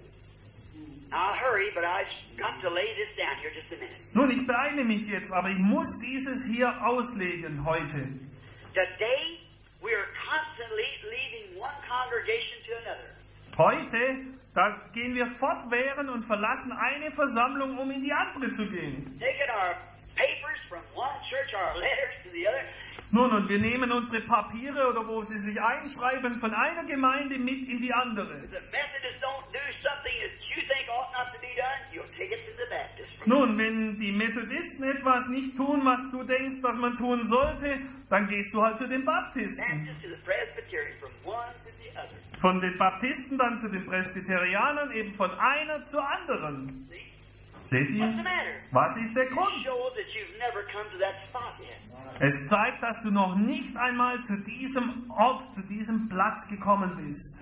I'll hurry, but I've got to lay this down here just a minute. Nun, ich beeile mich jetzt, aber ich muss dieses hier auslegen heute. Today, we are constantly leaving one congregation to another. Heute, da gehen wir fortwährend und verlassen eine Versammlung, um in die andere zu gehen. Taking our papers from one church, our letters to the other. Nun, und wir nehmen unsere Papiere oder wo sie sich einschreiben von einer Gemeinde mit in die andere. If the Methodists don't do something that you think ought not to be done, you'll take it to the Baptist. Nun, wenn die Methodisten etwas nicht tun, was du denkst, was man tun sollte, dann gehst du halt zu den Baptisten. Baptist to the Presbyterian, from one to the other. Von den Baptisten dann zu den Presbyterianern, eben von einer zur anderen. See? Seht What's the ihr? matter? Was ist der It Grund? shows that you've never come to that spot yet. Es zeigt, dass du noch nicht einmal zu diesem Ort, zu diesem Platz gekommen bist.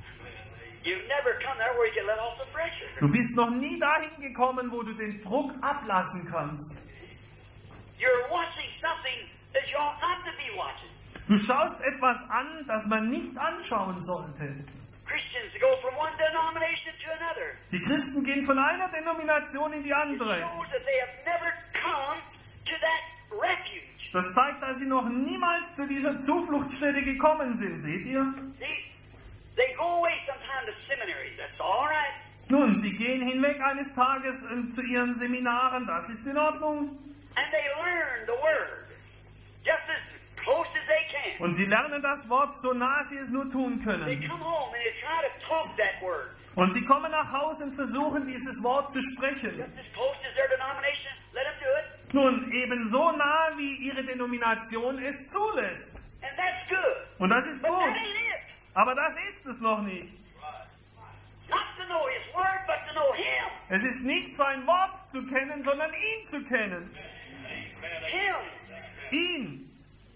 You've never come there where you can let off the pressure. Du bist noch nie dahin gekommen, wo du den Druck ablassen kannst. You're watching something that you ought not to be watching. Du schaust etwas an, das man nicht anschauen sollte. Christians go from one denomination to another. Die Christen gehen von einer Denomination in die It andere. shows that they have never come to that refuge. Das zeigt, dass sie noch niemals zu dieser Zufluchtsstätte gekommen sind. Seht ihr? See, they go away sometime to seminaries. That's all right. Nun, sie gehen hinweg eines Tages ähm, zu ihren Seminaren. Das ist in Ordnung. And they learn the word just as close as they can. Und sie lernen das Wort so nah sie es nur tun They können. come home and they try to talk that word Und sie kommen nach Hause und versuchen, dieses Wort zu sprechen. just as close as their denomination. Let them do it. Nun, eben so nah, wie ihre Denomination es zulässt. And that's good. Und das ist But that gut. ain't it. Aber das ist es noch nicht. Not to know His Word, but to know Him. Es ist nicht sein Wort zu kennen, sondern ihn zu kennen. Him. Ihn.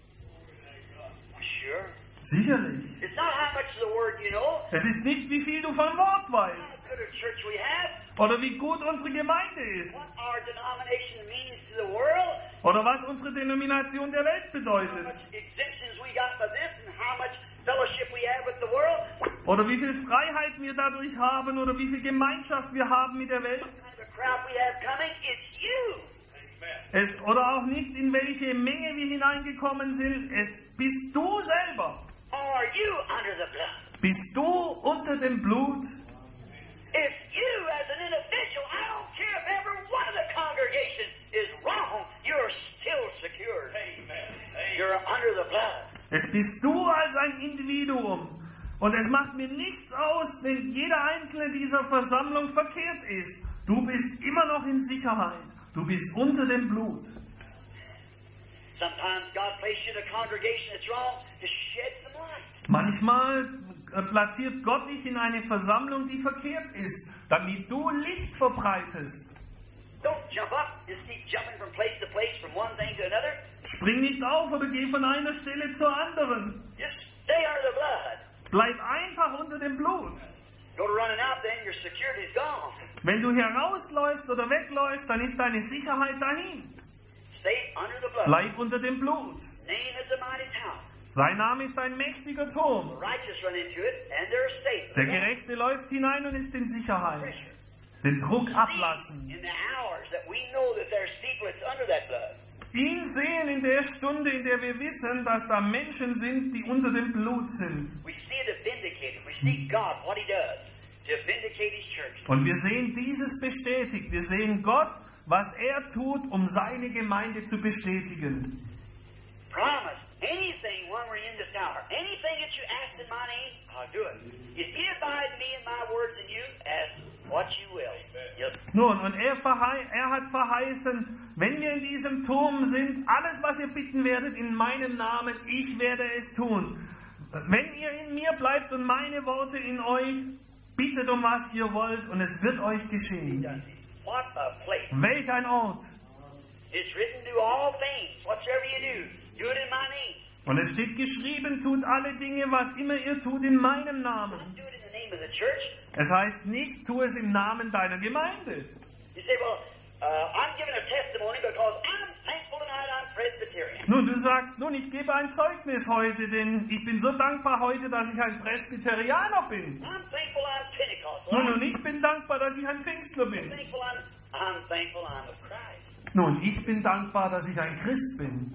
Sure. Sicherlich. It's not how much of the Word you know. Es ist nicht, wie viel du vom Wort weißt. What good a church we have. Oder wie gut unsere Gemeinde ist. What our denomination means to the world. Oder was unsere Denomination der Welt How bedeutet. much exemptions we got for this and how much fellowship we have with the world. Oder wie viel Freiheit wir dadurch haben. Oder wie viel Gemeinschaft wir haben mit der Welt. What kind of a crowd we have coming. It's you. Es, oder auch nicht, in welche Menge wir hineingekommen sind. Es bist du selber. Are you under the blood? Bist du unter dem Blut? If you as an individual, I don't care if every one of the congregation is wrong, you're still secured. You're under the blood. Es bist du als ein Individuum. Und es macht mir nichts aus, wenn jeder einzelne dieser Versammlung verkehrt ist. Du bist immer noch in Sicherheit. Du bist unter dem Blut. Sometimes God places you in a congregation that's wrong to shed some light. Manchmal äh, platziert Gott dich in eine Versammlung, die verkehrt ist, damit du Licht verbreitest. Don't jump up and keep jumping from place to place, from one thing to another. Spring nicht auf oder geh von einer Stelle zur anderen. Just stay under the blood. Bleib einfach unter dem Blut. Go to running out, then your security's gone. Wenn du herausläufst oder wegläufst, dann ist deine Sicherheit dahin. Stay under the blood. Bleib unter dem Blut. Name is a mighty tower. Sein Name ist ein mächtiger The Turm. righteous run into it, and they're safe. Der Gerechte läuft hinein und ist in Sicherheit. Den Druck ablassen. In the hours that we know that there's people that's under that blood. Ihn sehen in der Stunde, in der wir wissen, dass da Menschen sind, die unter dem Blut sind. We see it vindicated. We see God, what He does to vindicate His church. Und wir sehen dieses bestätigt. Wir sehen Gott, was er tut, um seine Gemeinde zu bestätigen. Promise anything when we're in this hour. Anything that you ask in my name, I'll do it. If ye abide in me and my words in you, ask what you will. Yes. Nun, und er, verhei- er hat verheißen, wenn wir in diesem Turm sind, alles, was ihr bitten werdet in meinem Namen, ich werde es tun. Wenn ihr in mir bleibt und meine Worte in euch, bittet um was ihr wollt und es wird euch geschehen. What a place. Welch ein Ort. It's written, do all things, whatsoever you do, do it in my name. Und es steht geschrieben, tut alle Dinge, was immer ihr tut, in meinem Namen. Don't do it in the name name of the church. Es heißt nicht, tu es im Namen deiner Gemeinde. You say, well, uh, I'm giving a testimony because I'm thankful tonight I'm Presbyterian. Nun, du sagst, nun, ich gebe ein Zeugnis heute, denn ich bin so dankbar heute, dass ich ein Presbyterianer bin. I'm thankful I'm Pentecostal. Nun, und ich bin dankbar, dass ich ein Pfingstler I'm bin. thankful I'm, I'm thankful I'm of Christ. Nun, ich bin dankbar, dass ich ein Christ bin.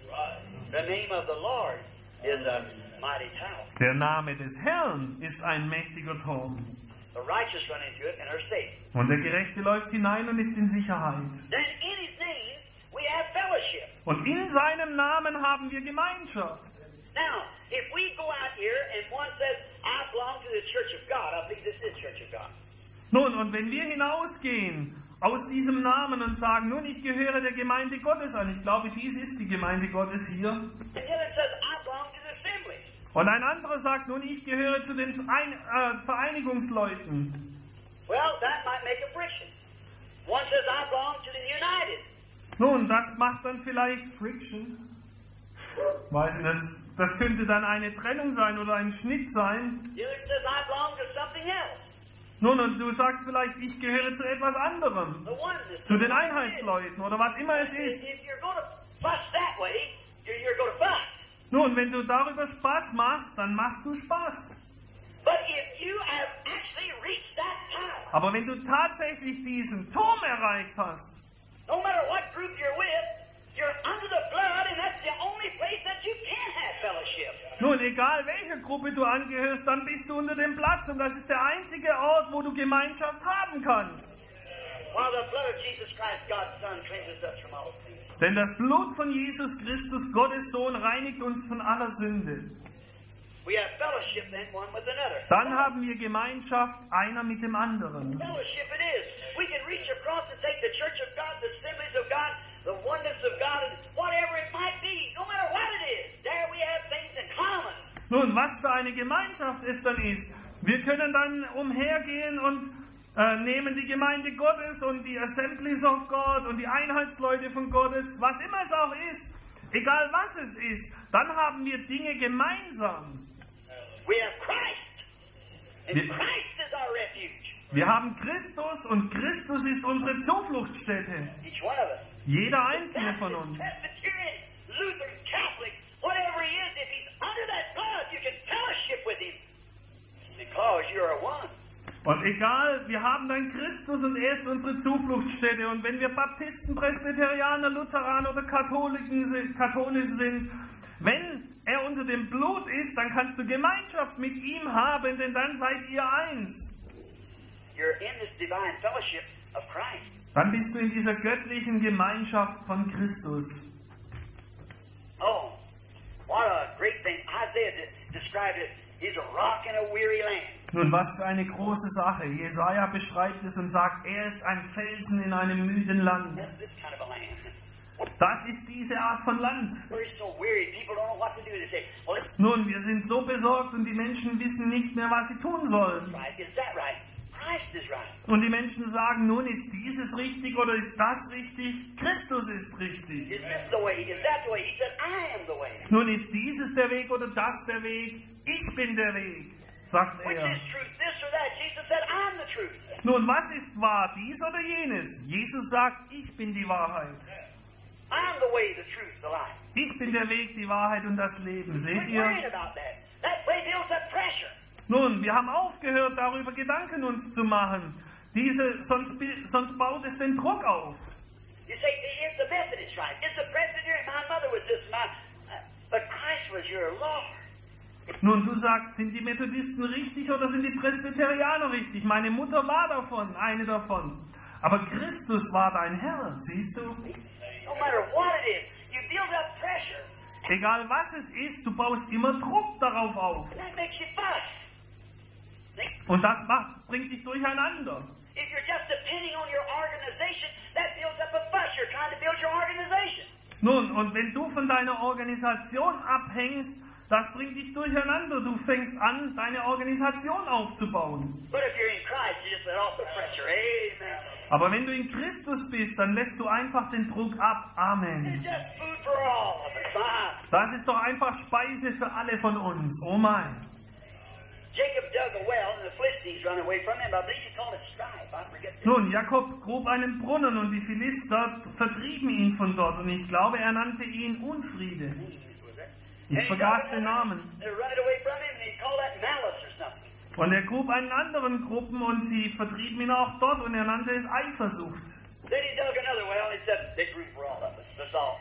The name of the Lord is a mighty tower. Der Name des Herrn ist ein mächtiger Turm. The righteous run into it and are safe. Und der Gerechte läuft hinein und ist in Sicherheit. Then in His name we have fellowship. Und in seinem Namen haben wir Gemeinschaft. Now, if we go out here and one says, I belong to the Church of God, I believe this is Church of God. Nun, und wenn wir hinausgehen aus diesem Namen und sagen, nun, ich gehöre der Gemeinde Gottes an, ich glaube, dies ist die Gemeinde Gottes hier. And the other says, I belong to the assembly. Und ein anderer sagt, nun, ich gehöre zu den Verein äh, Vereinigungsleuten. Well, that might make a friction. One says, I belong to the United. Nun, das macht dann vielleicht Friction. Weiß nicht, das, das könnte dann eine Trennung sein oder ein Schnitt sein. The other says, I belong to something else. Nun, und du sagst vielleicht, ich gehöre zu etwas anderem. The oneness. Zu den Einheitsleuten oder was immer es ist. If you're going to fuss that way, you're, you're going to fuss. Nun, wenn du darüber Spaß machst, dann machst du Spaß. But if you have actually reached that tower, Aber wenn du tatsächlich diesen Turm erreicht hast, no matter what group you're with, you're under the blood, and that's the only place that you can have fellowship. nun, egal welcher Gruppe du angehörst, dann bist du unter dem Platz und das ist der einzige Ort, wo du Gemeinschaft haben kannst. While the blood of Jesus Christ, God's Son, cleanses us from all sin. Denn das Blut von Jesus Christus, Gottes Sohn, reinigt uns von aller Sünde. We have fellowship then one with another. Dann haben wir Gemeinschaft einer mit dem anderen. Fellowship it is. We can reach across and take the Church of God, the assemblies of God, the oneness of God, and whatever it might be, no matter what it is, there we have things in common. Nun, was für eine Gemeinschaft es dann ist. Wir können dann umhergehen und äh, nehmen die Gemeinde Gottes und die Assemblies of God und die Einheitsleute von Gottes, was immer es auch ist, egal was es ist, dann haben wir Dinge gemeinsam. We have Christ, and Wir- Christ is our refuge. Wir haben Christus und Christus ist unsere Zufluchtsstätte. Each one of us. Jeder einzelne von uns. Presbyterian, Lutheran, Catholic, whatever he is, if he's under that blood, you can fellowship with him because you are one. Und egal, wir haben dann Christus und er ist unsere Zufluchtsstätte. Und wenn wir Baptisten, Presbyterianer, Lutheraner oder Katholiken sind, katholisch sind, wenn er unter dem Blut ist, dann kannst du Gemeinschaft mit ihm haben, denn dann seid ihr eins. You're in this divine fellowship of Christ. Dann bist du in dieser göttlichen Gemeinschaft von Christus. Oh, what a great thing. Isaiah de- described it. He's a rock in a weary land. Nun, was für eine große Sache. Jesaja beschreibt es und sagt, er ist ein Felsen in einem müden Land. That's this kind of a land. Das ist diese Art von Land. We're so weary. People don't know what to do. They say, well, it's Nun, wir sind so besorgt und die Menschen wissen nicht mehr, was sie tun sollen. right. Is that right? Christ is right. Und die Menschen sagen, nun, ist dieses richtig oder ist das richtig? Christus ist richtig. Is this the way? Is that the way? He said, I am the way. Nun, ist dieses der Weg oder das der Weg? Ich bin der Weg, sagt Which er. is truth? This or that? Jesus said, I'm the truth. Nun, was ist wahr, dies oder jenes? Jesus sagt, ich bin die Wahrheit. I'm the way, the truth, the life. Ich bin der Weg, die Wahrheit und das Leben. Seht Quit worrying ihr? about that. That way builds up pressure. Nun, wir haben aufgehört, darüber Gedanken uns zu machen. Diese, sonst, bi- sonst baut es den Druck auf. You say, is the Methodist right? Is the Presbyterian? My mother was this, my, uh, but Christ was your Lord. Nun, du sagst, sind die Methodisten richtig oder sind die Presbyterianer richtig? Meine Mutter war davon, eine davon. Aber Christus war dein Herr, siehst du? No matter what it is, you build up pressure. Egal was es ist, du baust immer Druck darauf auf. That makes you fuss. Und das macht, bringt dich durcheinander. If you're just depending on your organization, that builds up a fuss. You're trying to build your organization. Nun, und wenn du von deiner Organisation abhängst, das bringt dich durcheinander. Du fängst an, deine Organisation aufzubauen. But if you're in Christ, you just let off the pressure. Amen. Aber wenn du in Christus bist, dann lässt du einfach den Druck ab. Amen. It's just food for all of us. Huh? Das ist doch einfach Speise für alle von uns. Oh mein. Jacob dug a well, and the Philistines run away from him. I believe he called it strife. I forget the Nun, Jakob grub einen Brunnen und die Philister vertrieben ihn von dort und ich glaube, er nannte ihn Unfriede. Ich vergaß den Namen. They're running away from him, and he called that malice or something. Und er grub einen anderen Gruppen und sie vertrieben ihn auch dort und er nannte es Eifersucht. Then he dug another well, and he said, "Big room for all of us. That's all."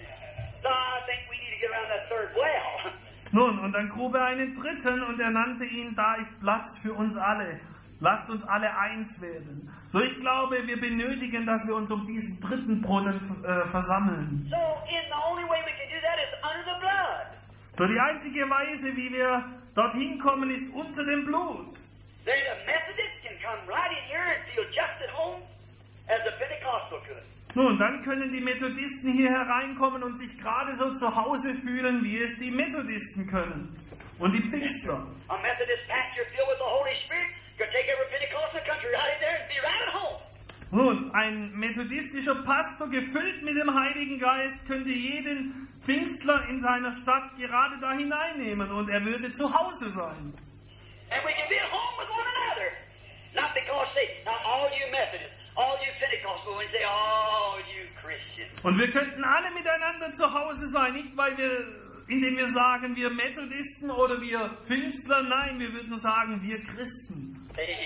So I think we need to get around that third well. Nun, und dann grub er einen dritten und er nannte ihn, da ist Platz für uns alle. Lasst uns alle eins werden. So, ich glaube, wir benötigen, dass wir uns um diesen dritten Brunnen äh, versammeln. So, in the only way we can do that is under the blood. So, die einzige Weise, wie wir dorthin kommen, ist unter dem Blut. Then a Methodist can come right in here and feel just at home as a Pentecostal could. Nun, dann können die Methodisten hier hereinkommen und sich gerade so zu Hause fühlen, wie es die Methodisten können. Und die Pfingstler. A Methodist pastor filled with the Holy Spirit could take every Pentecostal country right in there and be right at home. Nun, ein methodistischer Pastor, gefüllt mit dem Heiligen Geist, könnte jeden Pfingstler in seiner Stadt gerade da hineinnehmen und er würde zu Hause sein. And we can be at home with one another. Not because, say, now all you Methodists, all you Pentecostal, and say, oh, you Christians. Und wir könnten alle miteinander zu Hause sein, nicht weil wir, indem wir sagen, wir Methodisten oder wir Pfingstler, nein, wir würden sagen, wir Christen.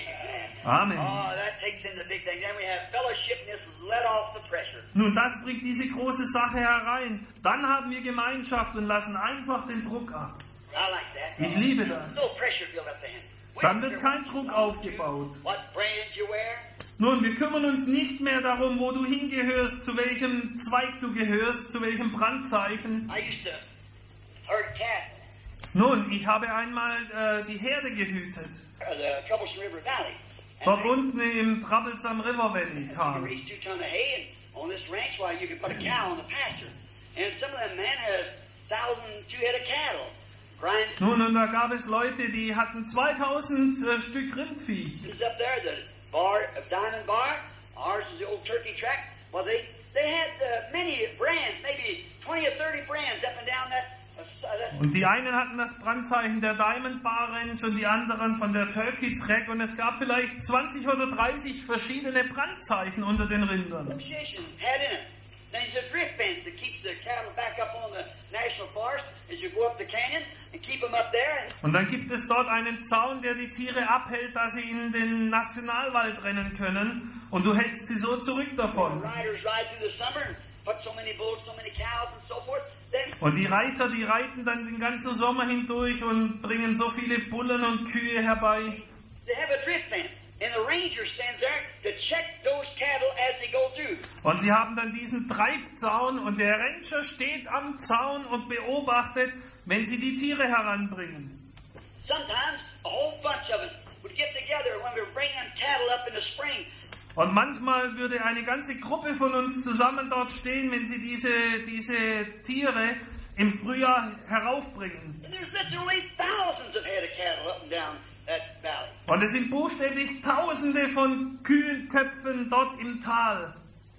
Amen. Oh, that takes in the big thing. Then we have fellowship and this let off the pressure. Nun, das bringt diese große Sache herein. Dann haben wir Gemeinschaft und lassen einfach den Druck ab. I like that. Ich liebe das. No pressure built up then. Dann wird kein Druck aufgebaut. What brand you wear? Nun, wir kümmern uns nicht mehr darum, wo du hingehörst, zu welchem Zweig du gehörst, zu welchem Brandzeichen. I used to herd cattle. Nun, ich habe einmal äh, die Herde gehütet. Uh, the Troublesome River Valley. Dort unten im Troublesome River Valley You Tal. raise two ton of hay, and on this ranch, well, you can put a cow on the pasture. And some of them men has thousand two head of cattle. Grind Nun, und da gab es Leute, die hatten zweitausend äh, Stück Rindvieh. is up there, the bar of Diamond Bar. Ours is the old turkey track. Well, they they had uh, many brands, maybe twenty or thirty brands up and down that. Uh, that Und die einen hatten das Brandzeichen der Diamond Bar Ranch und die anderen von der Turkey Track und es gab vielleicht zwanzig oder dreißig verschiedene Brandzeichen unter den Rindern. association had in it. Then there's a drift fence that keeps the cattle back up on the national forest as you go up the canyon and keep them up there. And Und dann gibt es dort einen Zaun, der die Tiere abhält, dass sie in den Nationalwald rennen können und du hältst sie so zurück davon. riders ride through the summer and put so many bulls, so many cows, and so forth. Then Und die Reiter, die reiten dann den ganzen Sommer hindurch und bringen so viele Bullen und Kühe herbei. they have a drift fence, and the ranger stands there to check those cattle as they go through. Und sie haben dann diesen Treibzaun und der Rancher steht am Zaun und beobachtet, wenn sie die Tiere heranbringen. Sometimes a whole bunch of us would get together when we were bringing cattle up in the spring. Und manchmal würde eine ganze Gruppe von uns zusammen dort stehen, wenn sie diese, diese Tiere im Frühjahr heraufbringen. And there's literally thousands of head of cattle up and down that valley. Und es sind buchstäblich Tausende von Kühenköpfen dort im Tal.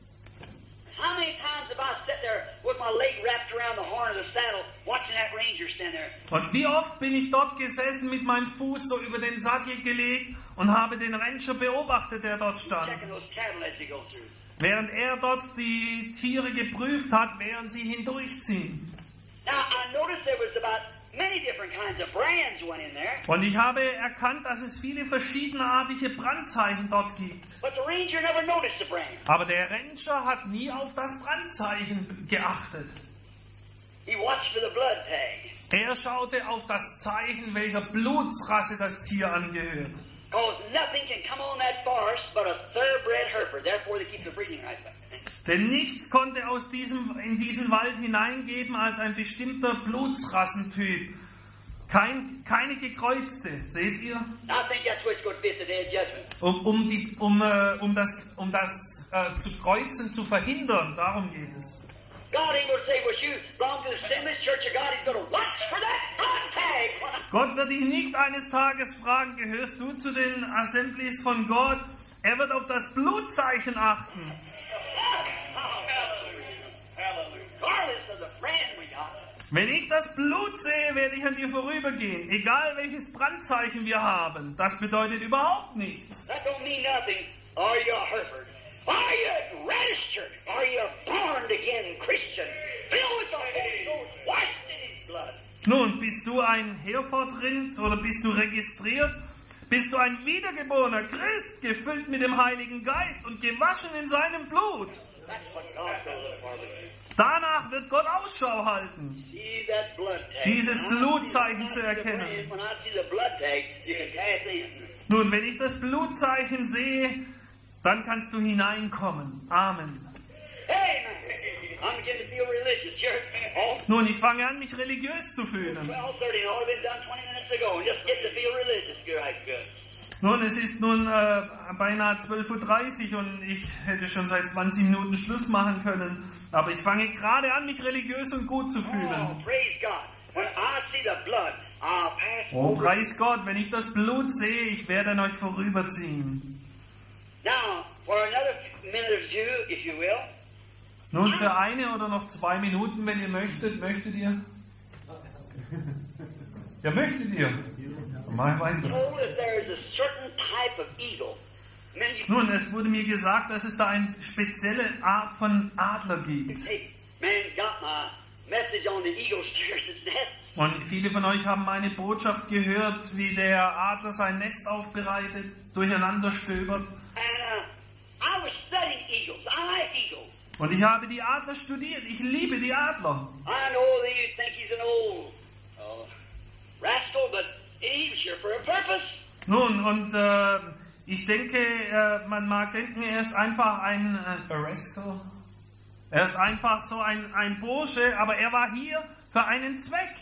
How many times have I sat there with my leg wrapped around the horn of the saddle, watching that ranger stand there? Und wie oft bin ich dort gesessen, mit meinem Fuß so über den Sattel gelegt und habe den Rancher beobachtet, der dort stand. Checking those cattle as they go through. Während er dort die Tiere geprüft hat, während sie hindurchziehen. Now, I noticed there was about many different kinds of brands went in there, Und ich habe erkannt, dass es viele verschiedenartige Brandzeichen dort gibt. but the ranger never noticed the brand. Aber der Rancher hat nie auf das Brandzeichen geachtet. He watched for the blood tag, Er schaute auf das Zeichen, welcher Blutsrasse das Tier angehört. because nothing can come on that forest but a thoroughbred herper. Therefore, they keep the breeding rights back. Denn nichts konnte aus diesem, in diesen Wald hineingeben als ein bestimmter Blutsrassentyp. Kein, keine gekreuzte, seht ihr? I think that's what's going to be at the day of judgment. Um, um, die, um, äh, um das, um das äh, zu kreuzen, zu verhindern, darum geht es. God ain't going to say, well, you belong to the Assemblies Church of God. He's going to watch for that blood tag. Gott wird dich nicht eines Tages fragen, gehörst du zu den Assemblies von Gott? Er wird auf das Blutzeichen achten. Hallelujah. Regardless of the brand we got. Wenn ich das Blut sehe, werde ich an dir vorübergehen. Egal welches Brandzeichen wir haben, das bedeutet überhaupt nichts. That don't mean nothing. Are you a Hereford? Are you registered? Are you a born again Christian? Filled with the Holy Ghost, washed in His blood. Nun, bist du ein Herefordrind oder bist du registriert? Bist du ein wiedergeborener Christ, gefüllt mit dem Heiligen Geist und gewaschen in seinem Blut? That's what God's going to look for. Danach wird Gott Ausschau halten, See that blood tag. dieses When I see- Blutzeichen when I zu see the erkennen. brand, When I see the blood tag, you can pass in. Nun, wenn ich das Blutzeichen sehe, dann kannst du hineinkommen. Amen. Hey, man. I'm beginning to feel religious here. Oh, Nun, ich fange an, mich religiös zu fühlen. twelve thirty, and all been done twenty minutes ago, and just getting to feel religious. Good, right, good. Nun, es ist nun äh, beinahe zwölf Uhr dreißig und ich hätte schon seit zwanzig Minuten Schluss machen können. Aber ich fange gerade an, mich religiös und gut zu Oh, fühlen. praise God. When I see the blood, I'll pass Oh, over. preis Gott, wenn ich das Blut sehe, ich werde an euch vorüberziehen. Now, for another minute or two, if you will, Nun, für eine oder noch zwei Minuten, wenn ihr möchtet, möchtet ihr? Ja, möchtet ihr? Mal weiter. told that there is a certain type of eagle. Many Nun, es wurde mir gesagt, dass es da eine spezielle Art von Adler gibt. hey, man got my message on the eagle steers its nest. Und viele von euch haben meine Botschaft gehört, wie der Adler sein Nest aufbereitet, durcheinander stöbert. And uh, I was studying eagles. I like eagles. Und ich habe die Adler studiert. Ich liebe die Adler. I know that you think he's an old uh, rascal, but he was here for a purpose. Nun, und äh, ich denke, äh, man mag denken, er ist einfach ein äh, Rascal. Er ist einfach so ein, ein Bursche, aber er war hier für einen Zweck.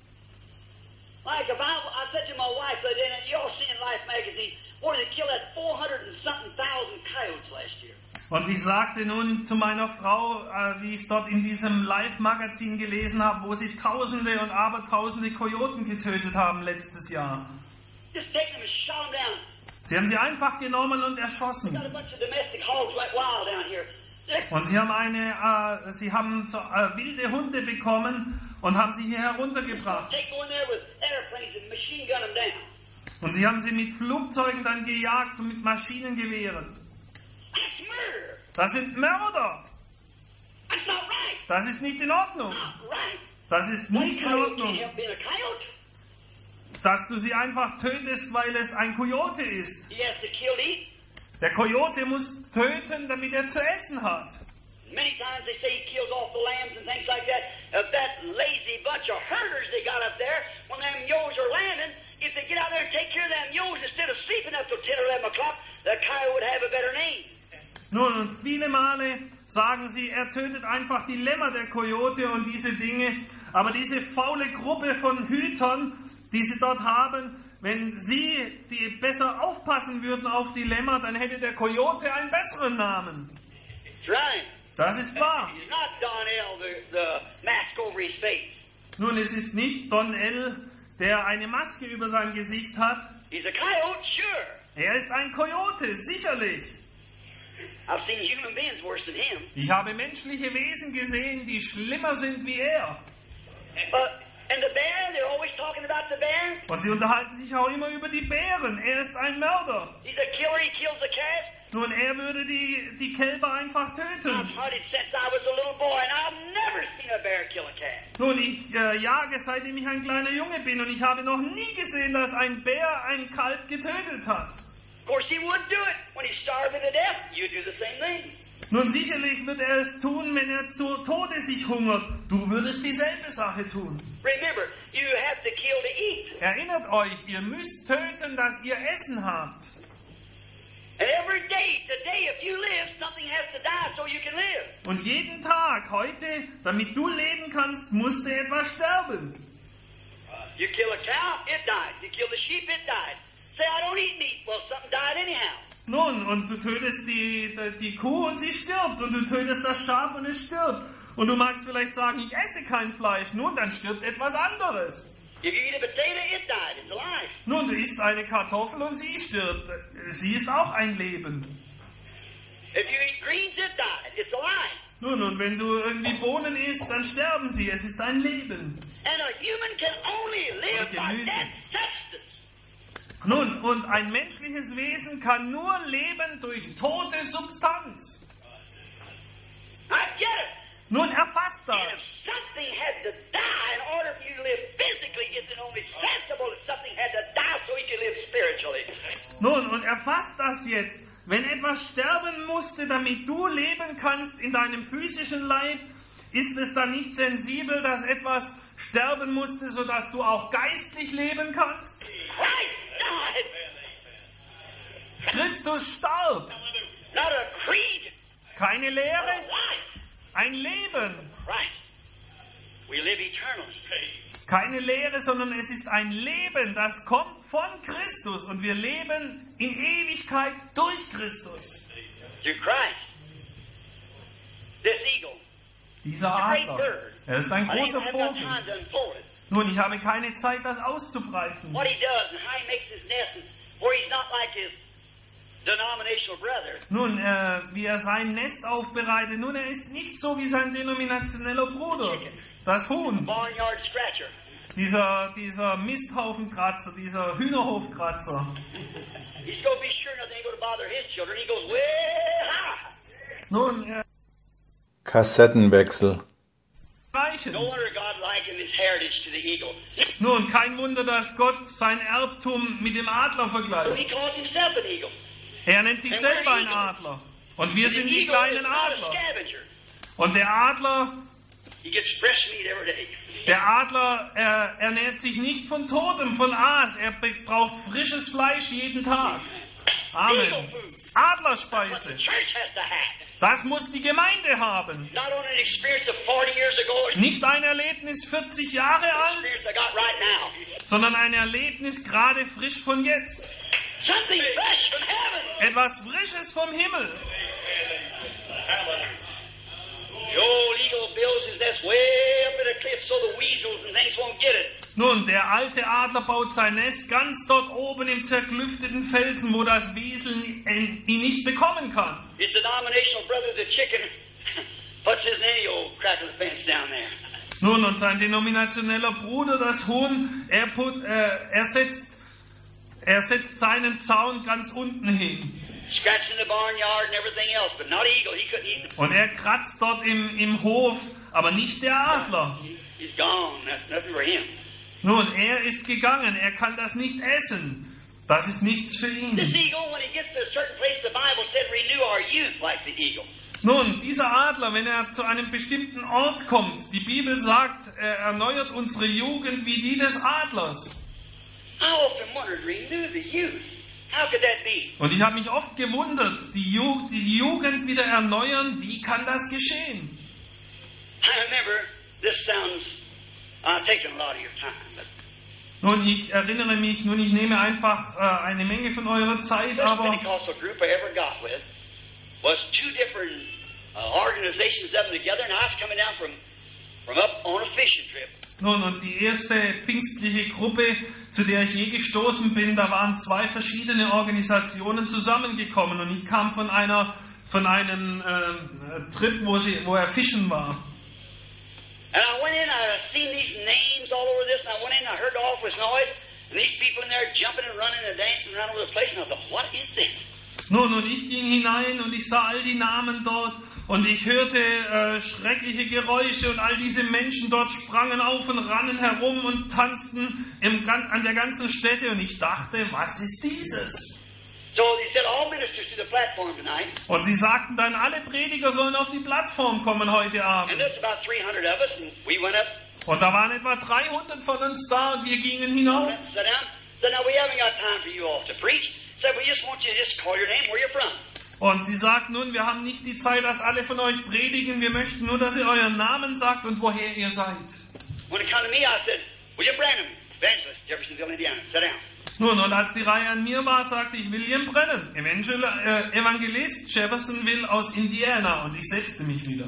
Like if I, I said to my wife the other day, and you all seen in Life magazine, boy, they killed that four hundred and something thousand coyotes last year. Und ich sagte nun zu meiner Frau, äh, wie ich es dort in diesem Live-Magazin gelesen habe, wo sie Tausende und Abertausende Kojoten getötet haben letztes Jahr. Just taken them and shot them down. Sie haben sie einfach genommen und erschossen. Got a bunch of domestic hogs went wild down here. Und sie haben eine, äh, sie haben so, äh, wilde Hunde bekommen und haben sie hier heruntergebracht. Take go in there with airplanes and machine gun them down. Und sie haben sie mit Flugzeugen dann gejagt und mit Maschinengewehren. That's murder. Das sind Mörder. That's not right. Das ist nicht in Ordnung. Not right. Das ist One nicht in coyote Ordnung, can't help being a coyote. dass du sie einfach tötest, weil es ein Kojote ist. He has to kill to eat. Der Kojote muss töten, damit er zu essen hat. Many times they say he kills off the lambs and things like that. Of that lazy bunch of herders they got up there, when them ewes are lambing, if they get out there and take care of them ewes instead of sleeping up till ten or eleven o'clock, the coyote would have a better name. Nun, und viele Male sagen sie, er tötet einfach die Lämmer der Kojote und diese Dinge. Aber diese faule Gruppe von Hütern, die sie dort haben, wenn sie die besser aufpassen würden auf die Lämmer, dann hätte der Kojote einen besseren Namen. That's right. Das ist wahr. He's not Don L, the, the mask over his face. Nun, es ist nicht Don L., der eine Maske über sein Gesicht hat. He's a coyote, sure. Er ist ein Kojote, sicherlich. I've seen human beings worse than him. Ich habe menschliche Wesen gesehen, die schlimmer sind wie er. But, and the bear, they're always talking about the bear. Und sie unterhalten sich auch immer über die Bären. Er ist ein Mörder. He's a killer, he kills the calves. Nun, er würde die, die Kälber einfach I've töten. hunted since I was a little boy, and I've never seen a bear kill a calf. Nun, ich äh, jage, seitdem ich ein kleiner Junge bin, und ich habe noch nie gesehen, dass ein Bär ein Kalb getötet hat. Of course, he would do it when he's starving to death. You'd do the same thing. Nun, sicherlich wird er es tun, wenn er zu Tode sich hungert. Du würdest dieselbe Sache tun. Remember, you have to kill to eat. Erinnert euch, ihr müsst töten, dass ihr Essen habt. And every day, today, if you live, something has to die so you can live. Und jeden Tag, heute, damit du leben kannst, musste etwas sterben. You kill a cow, it dies. You kill the sheep, it dies. Say, I don't eat meat. Well, something died anyhow. Nun, und du tötest die, die Kuh und sie stirbt. Und du tötest das Schaf und es stirbt. Und du magst vielleicht sagen, ich esse kein Fleisch. Nun, dann stirbt etwas anderes. If you eat a potato, it died. It's alive. Nun, du isst eine Kartoffel und sie stirbt. Sie ist auch ein Leben. If you eat greens, it died. It's alive. Nun, und wenn du irgendwie Bohnen isst, dann sterben sie. Es ist ein Leben. And a human can only live by that substance. Nun, und ein menschliches Wesen kann nur leben durch tote Substanz. I get it. Nun, erfasst And das. if something had to die in order for you to live physically, it's only sensible that something had to die so you can live spiritually. Nun, und erfasst das jetzt. Wenn etwas sterben musste, damit du leben kannst in deinem physischen Leib, ist es dann nicht sensibel, dass etwas sterben musste, sodass du auch geistlich leben kannst? Christ died. Christus starb. Not a creed, Keine but a Lehre, life. ein Leben. Christ. We live eternally. Keine Lehre, sondern es ist ein Leben, das kommt von Christus und wir leben in Ewigkeit durch Christus. Through Christ. This eagle. Dieser It's a great Adler, bird. er ist ein I didn't großer have enough Vogel. time to unfold it. Nun, ich habe keine Zeit, das auszubreiten. What he does and how he makes his nest, and where he's not like his denominational brother. Nun, äh, wie er sein Nest aufbereitet, nun, er ist nicht so wie sein denominationeller Bruder, das Huhn, Barnyard scratcher. dieser, dieser Misthaufenkratzer, dieser Hühnerhofkratzer. He's going to be sure nothing ain't going to bother his children. He goes way high. Nun, er Kassettenwechsel. reichen. No wonder God likened his heritage to the eagle. Nun, kein Wunder, dass Gott sein Erbtum mit dem Adler So vergleicht. he calls himself an eagle. Er nennt sich selber ein Adler. Und wir The sind die eagle is kleinen not a Adler. scavenger. Und der Adler, He gets fresh meat every day. der Adler er, ernährt sich nicht von Totem, von Aas. Er be- braucht frisches Fleisch jeden Tag. Eagle Amen. food. What the Adlerspeise. church has to have. Das muss die Gemeinde haben. Not only an experience of forty years ago, it's Nicht ein Erlebnis vierzig Jahre an alt, experience I got right now. sondern ein Erlebnis gerade frisch von jetzt. Something fresh from heaven. Etwas Frisches vom Himmel. The old eagle builds his nest way up in a cliff so the weasels and things won't get it. Nun, der alte Adler baut sein Nest ganz dort oben im zerklüfteten Felsen, wo das Wiesel ihn ihn nicht bekommen kann. His denominational brother, the chicken, puts his nanny old crack of the fence down there. Nun, und sein denominationeller Bruder, das Huhn, er, put, äh, er, setzt, er setzt seinen Zaun ganz unten hin. Scratching the barnyard and everything else, but not eagle. He couldn't eat them. Und er kratzt dort im, im Hof, aber nicht der Adler. He's gone. That's nothing for him. Nun, er ist gegangen, er kann das nicht essen. Das ist nichts für This ihn. eagle, when he gets to a certain place, the Bible said, renew our youth like the eagle. Nun, dieser Adler, wenn er zu einem bestimmten Ort kommt, die Bibel sagt, er erneuert unsere Jugend wie die des Adlers. I often wondered, renew the youth. How could that be? Und ich habe mich oft gewundert, die, Ju die Jugend wieder erneuern, wie kann das geschehen? I remember, this sounds, I've taken a lot of your time, but Nun, ich erinnere mich, nun, ich nehme einfach äh, eine Menge von eurer Zeit, the first aber Pentecostal group I ever got with was two different uh, organizations of them together, and I was coming down from, from up on a fishing trip. nun, und die erste pfingstliche Gruppe, zu der ich je gestoßen bin, da waren zwei verschiedene Organisationen zusammengekommen und ich kam von einer, von einem äh, Trip, wo, sie, wo er fischen war. And I went in, I seen these names all over this, and I went in, I heard the office noise, and these people in there jumping and running and dancing around over the place, and I thought, what is this? Nun, und ich ging hinein und ich sah all die Namen dort und ich hörte äh, schreckliche Geräusche und all diese Menschen dort sprangen auf und rannen herum und tanzten im, an der ganzen Stätte und ich dachte, was ist dieses? So they said, all ministers to the platform tonight, Und sie sagten dann, alle Prediger sollen auf die Plattform kommen heute and Abend. there's about three hundred of us, and we went up, Und da waren etwa dreihundert von uns da und wir gingen went hinauf. up, sat down, said, now we haven't got time for you all to preach, said, we just want you to just call your name, where you're from. Und sie sagten, nun, wir haben nicht die Zeit, dass alle von euch predigen, wir möchten nur, dass ihr euren Namen sagt und woher ihr seid. When it come to me, I said, William Branham, evangelist, Jeffersonville, Indiana, sit down. Nun, und als die Reihe an mir war, sagte ich William Brennan, Evangel äh, Evangelist, Jeffersonville aus Indiana. Und ich setzte mich wieder.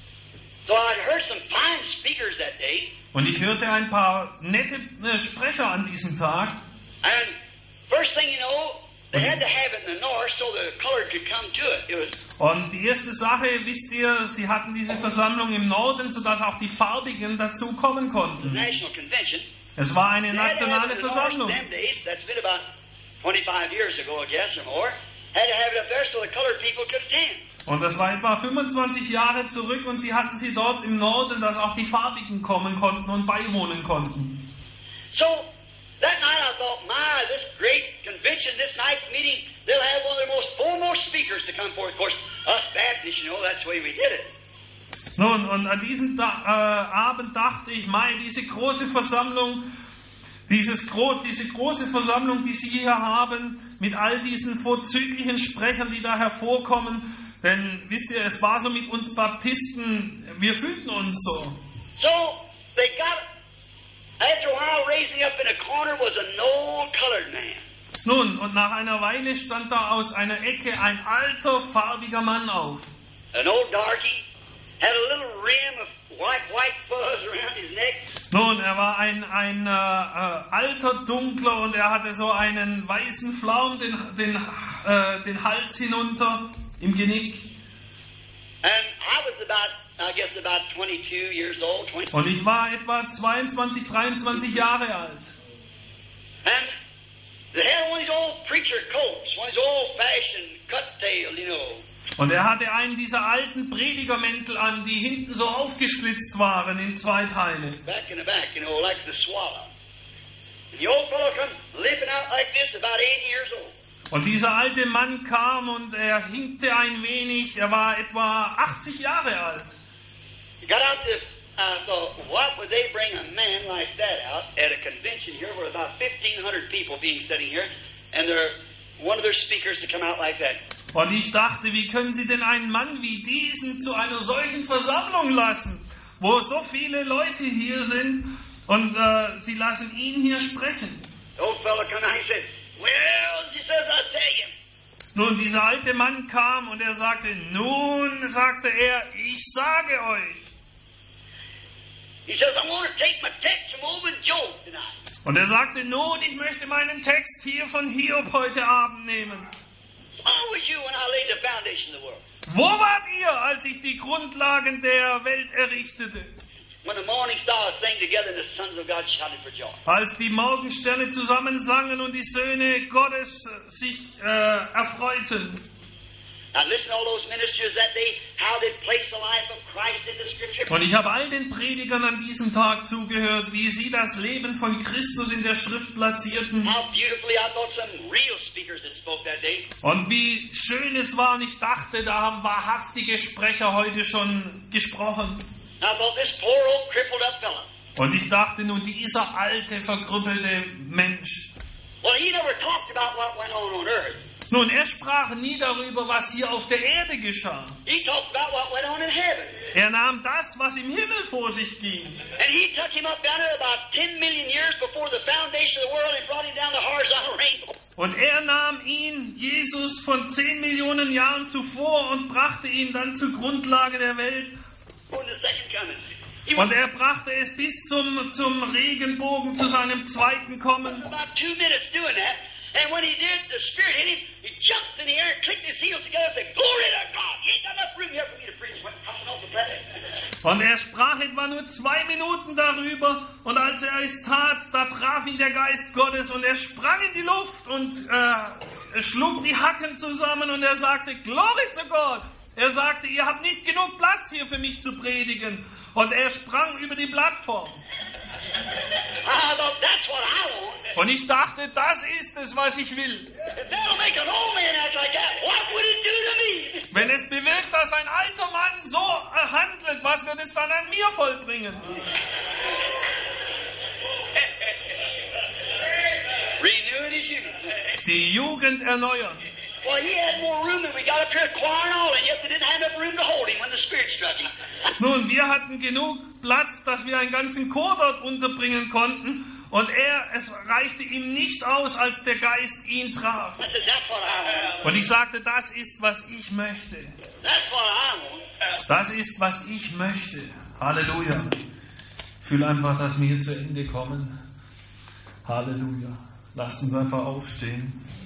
So I'd heard some fine speakers that day, Und ich hörte ein paar nette äh, Sprecher an diesem Tag. and first thing you know, They had to have it in the north so the colored could come to it. It was Und die erste Sache, wisst ihr, sie hatten diese Versammlung im Norden, sodass auch die Farbigen dazukommen the konnten. national convention. Es war eine They had to have nationale it in the north in Versammlung. them days. That's been about twenty-five years ago, I guess, or more. Had to have it up there so the colored people could attend. Und das war etwa fünfundzwanzig Jahre zurück und sie hatten sie dort im Norden, dass auch die Farbigen kommen konnten und beiwohnen konnten. So that night I thought, my, this great convention, this night's meeting, they'll have one of their most foremost speakers to come forth. Of course, us Baptists, you know, that's the way we did it. Nun, und an diesem da äh, Abend dachte ich, mei, diese große Versammlung, dieses gro diese große Versammlung, die Sie hier haben, mit all diesen vorzüglichen Sprechern, die da hervorkommen, denn wisst ihr, es war so mit uns Baptisten, wir fühlten uns so. So they got, after a while, raising up in a corner was an old colored man. Nun, und nach einer Weile stand da aus einer Ecke ein alter, farbiger Mann auf. An old darky, had a little rim of white, white fuzz around his neck. Nun, er war ein, ein äh, äh, alter Dunkler und er hatte so einen weißen Flaum den, den, äh, den Hals hinunter im Genick. And I was about, I guess about twenty-two years old, twenty. Und ich war etwa zweiundzwanzig, dreiundzwanzig Jahre alt. And they had one of these old preacher coats, one of these old-fashioned cut-tail, you know. Und er hatte einen dieser alten Predigermäntel an, die hinten so aufgeschlitzt waren in zwei Teile. Back in the back, you know, like the swallow. And the old fellow come limping out like this, about eighty years old. Und dieser alte Mann kam und er hinkte ein wenig, er war etwa achtzig Jahre alt. He got out to, uh, so what would they bring a man like that out at a convention here where about fifteen hundred people being sitting here, and they're one of their speakers to come out like that. Und ich dachte, wie können Sie denn einen Mann wie diesen zu einer solchen Versammlung lassen, wo so viele Leute hier sind und äh, Sie lassen ihn hier sprechen. The old fellow come out and he said, well, he says, I'll tell you. Nun, dieser alte Mann kam und er sagte, nun, sagte er, ich sage euch. He says, I want to take my text from over Job tonight. Und er sagte, nun, ich möchte meinen Text hier von Hiob heute Abend nehmen. Where was you when I laid the foundation of the world? Wo wart ihr, als ich die Grundlagen der Welt errichtete? When the morning stars sang together and the sons of God shouted for joy. Als die Morgensterne zusammen sangen und die Söhne Gottes sich äh, erfreuten. Now listen to all those ministers that day, how they placed the life of Christ in the Scripture. Und ich habe all den Predigern an diesem Tag zugehört, wie sie das Leben von Christus in der Schrift platzierten. How beautifully I thought some real speakers that spoke that day. Und wie schön es war, und ich dachte, da haben wahrhaftige Sprecher heute schon gesprochen. I thought this poor old crippled up fella. Und ich dachte nun, dieser alte, verkrüppelte Mensch. Well, he never talked about what went on on earth. Nun, er sprach nie darüber, was hier auf der Erde geschah. He talked about what went on in heaven. Er nahm das, was im Himmel vor sich ging. And he took him up down there about ten million years before the foundation of the world and brought him down the horizontal rainbow. Und er nahm ihn, Jesus, von zehn Millionen Jahren zuvor und brachte ihn dann zur Grundlage der Welt. For the second coming. He Und was er brachte es bis zum, zum Regenbogen, zu seinem zweiten Kommen. about two minutes doing that. And when he did, the Spirit hit him. He jumped in the air and clicked his heels together and said, Glory to God! You ain't got enough room here for me to preach. Went tossing off the planet. Und er sprach etwa nur zwei Minuten darüber. Und als er es tat, da traf ihn der Geist Gottes. Und er sprang in die Luft und äh, schlug die Hacken zusammen. Und er sagte, Glory to God! Er sagte, ihr habt nicht genug Platz hier für mich zu predigen. Und er sprang über die Plattform. I thought, that's what I want. Und ich dachte, das ist es, was ich will. If that'll make an old man act like that, what would it do to me? Wenn es bewirkt, dass ein alter Mann so äh, handelt, was wird es dann an mir vollbringen? Renewing his youth. Die Jugend erneuern. Well, he had more room than we got up here, choir and all, and yet they didn't have enough room to hold him when the Spirit struck him. Nun, wir hatten genug Platz, dass wir einen ganzen Chor dort unterbringen konnten. Und er, es reichte ihm nicht aus, als der Geist ihn traf. I said, that's what I want. Und ich sagte, das ist, was ich möchte. That's what I want. Das ist, was ich möchte. Halleluja. Ich fühle einfach, dass wir hier zu Ende kommen. Halleluja. Lasst uns einfach aufstehen.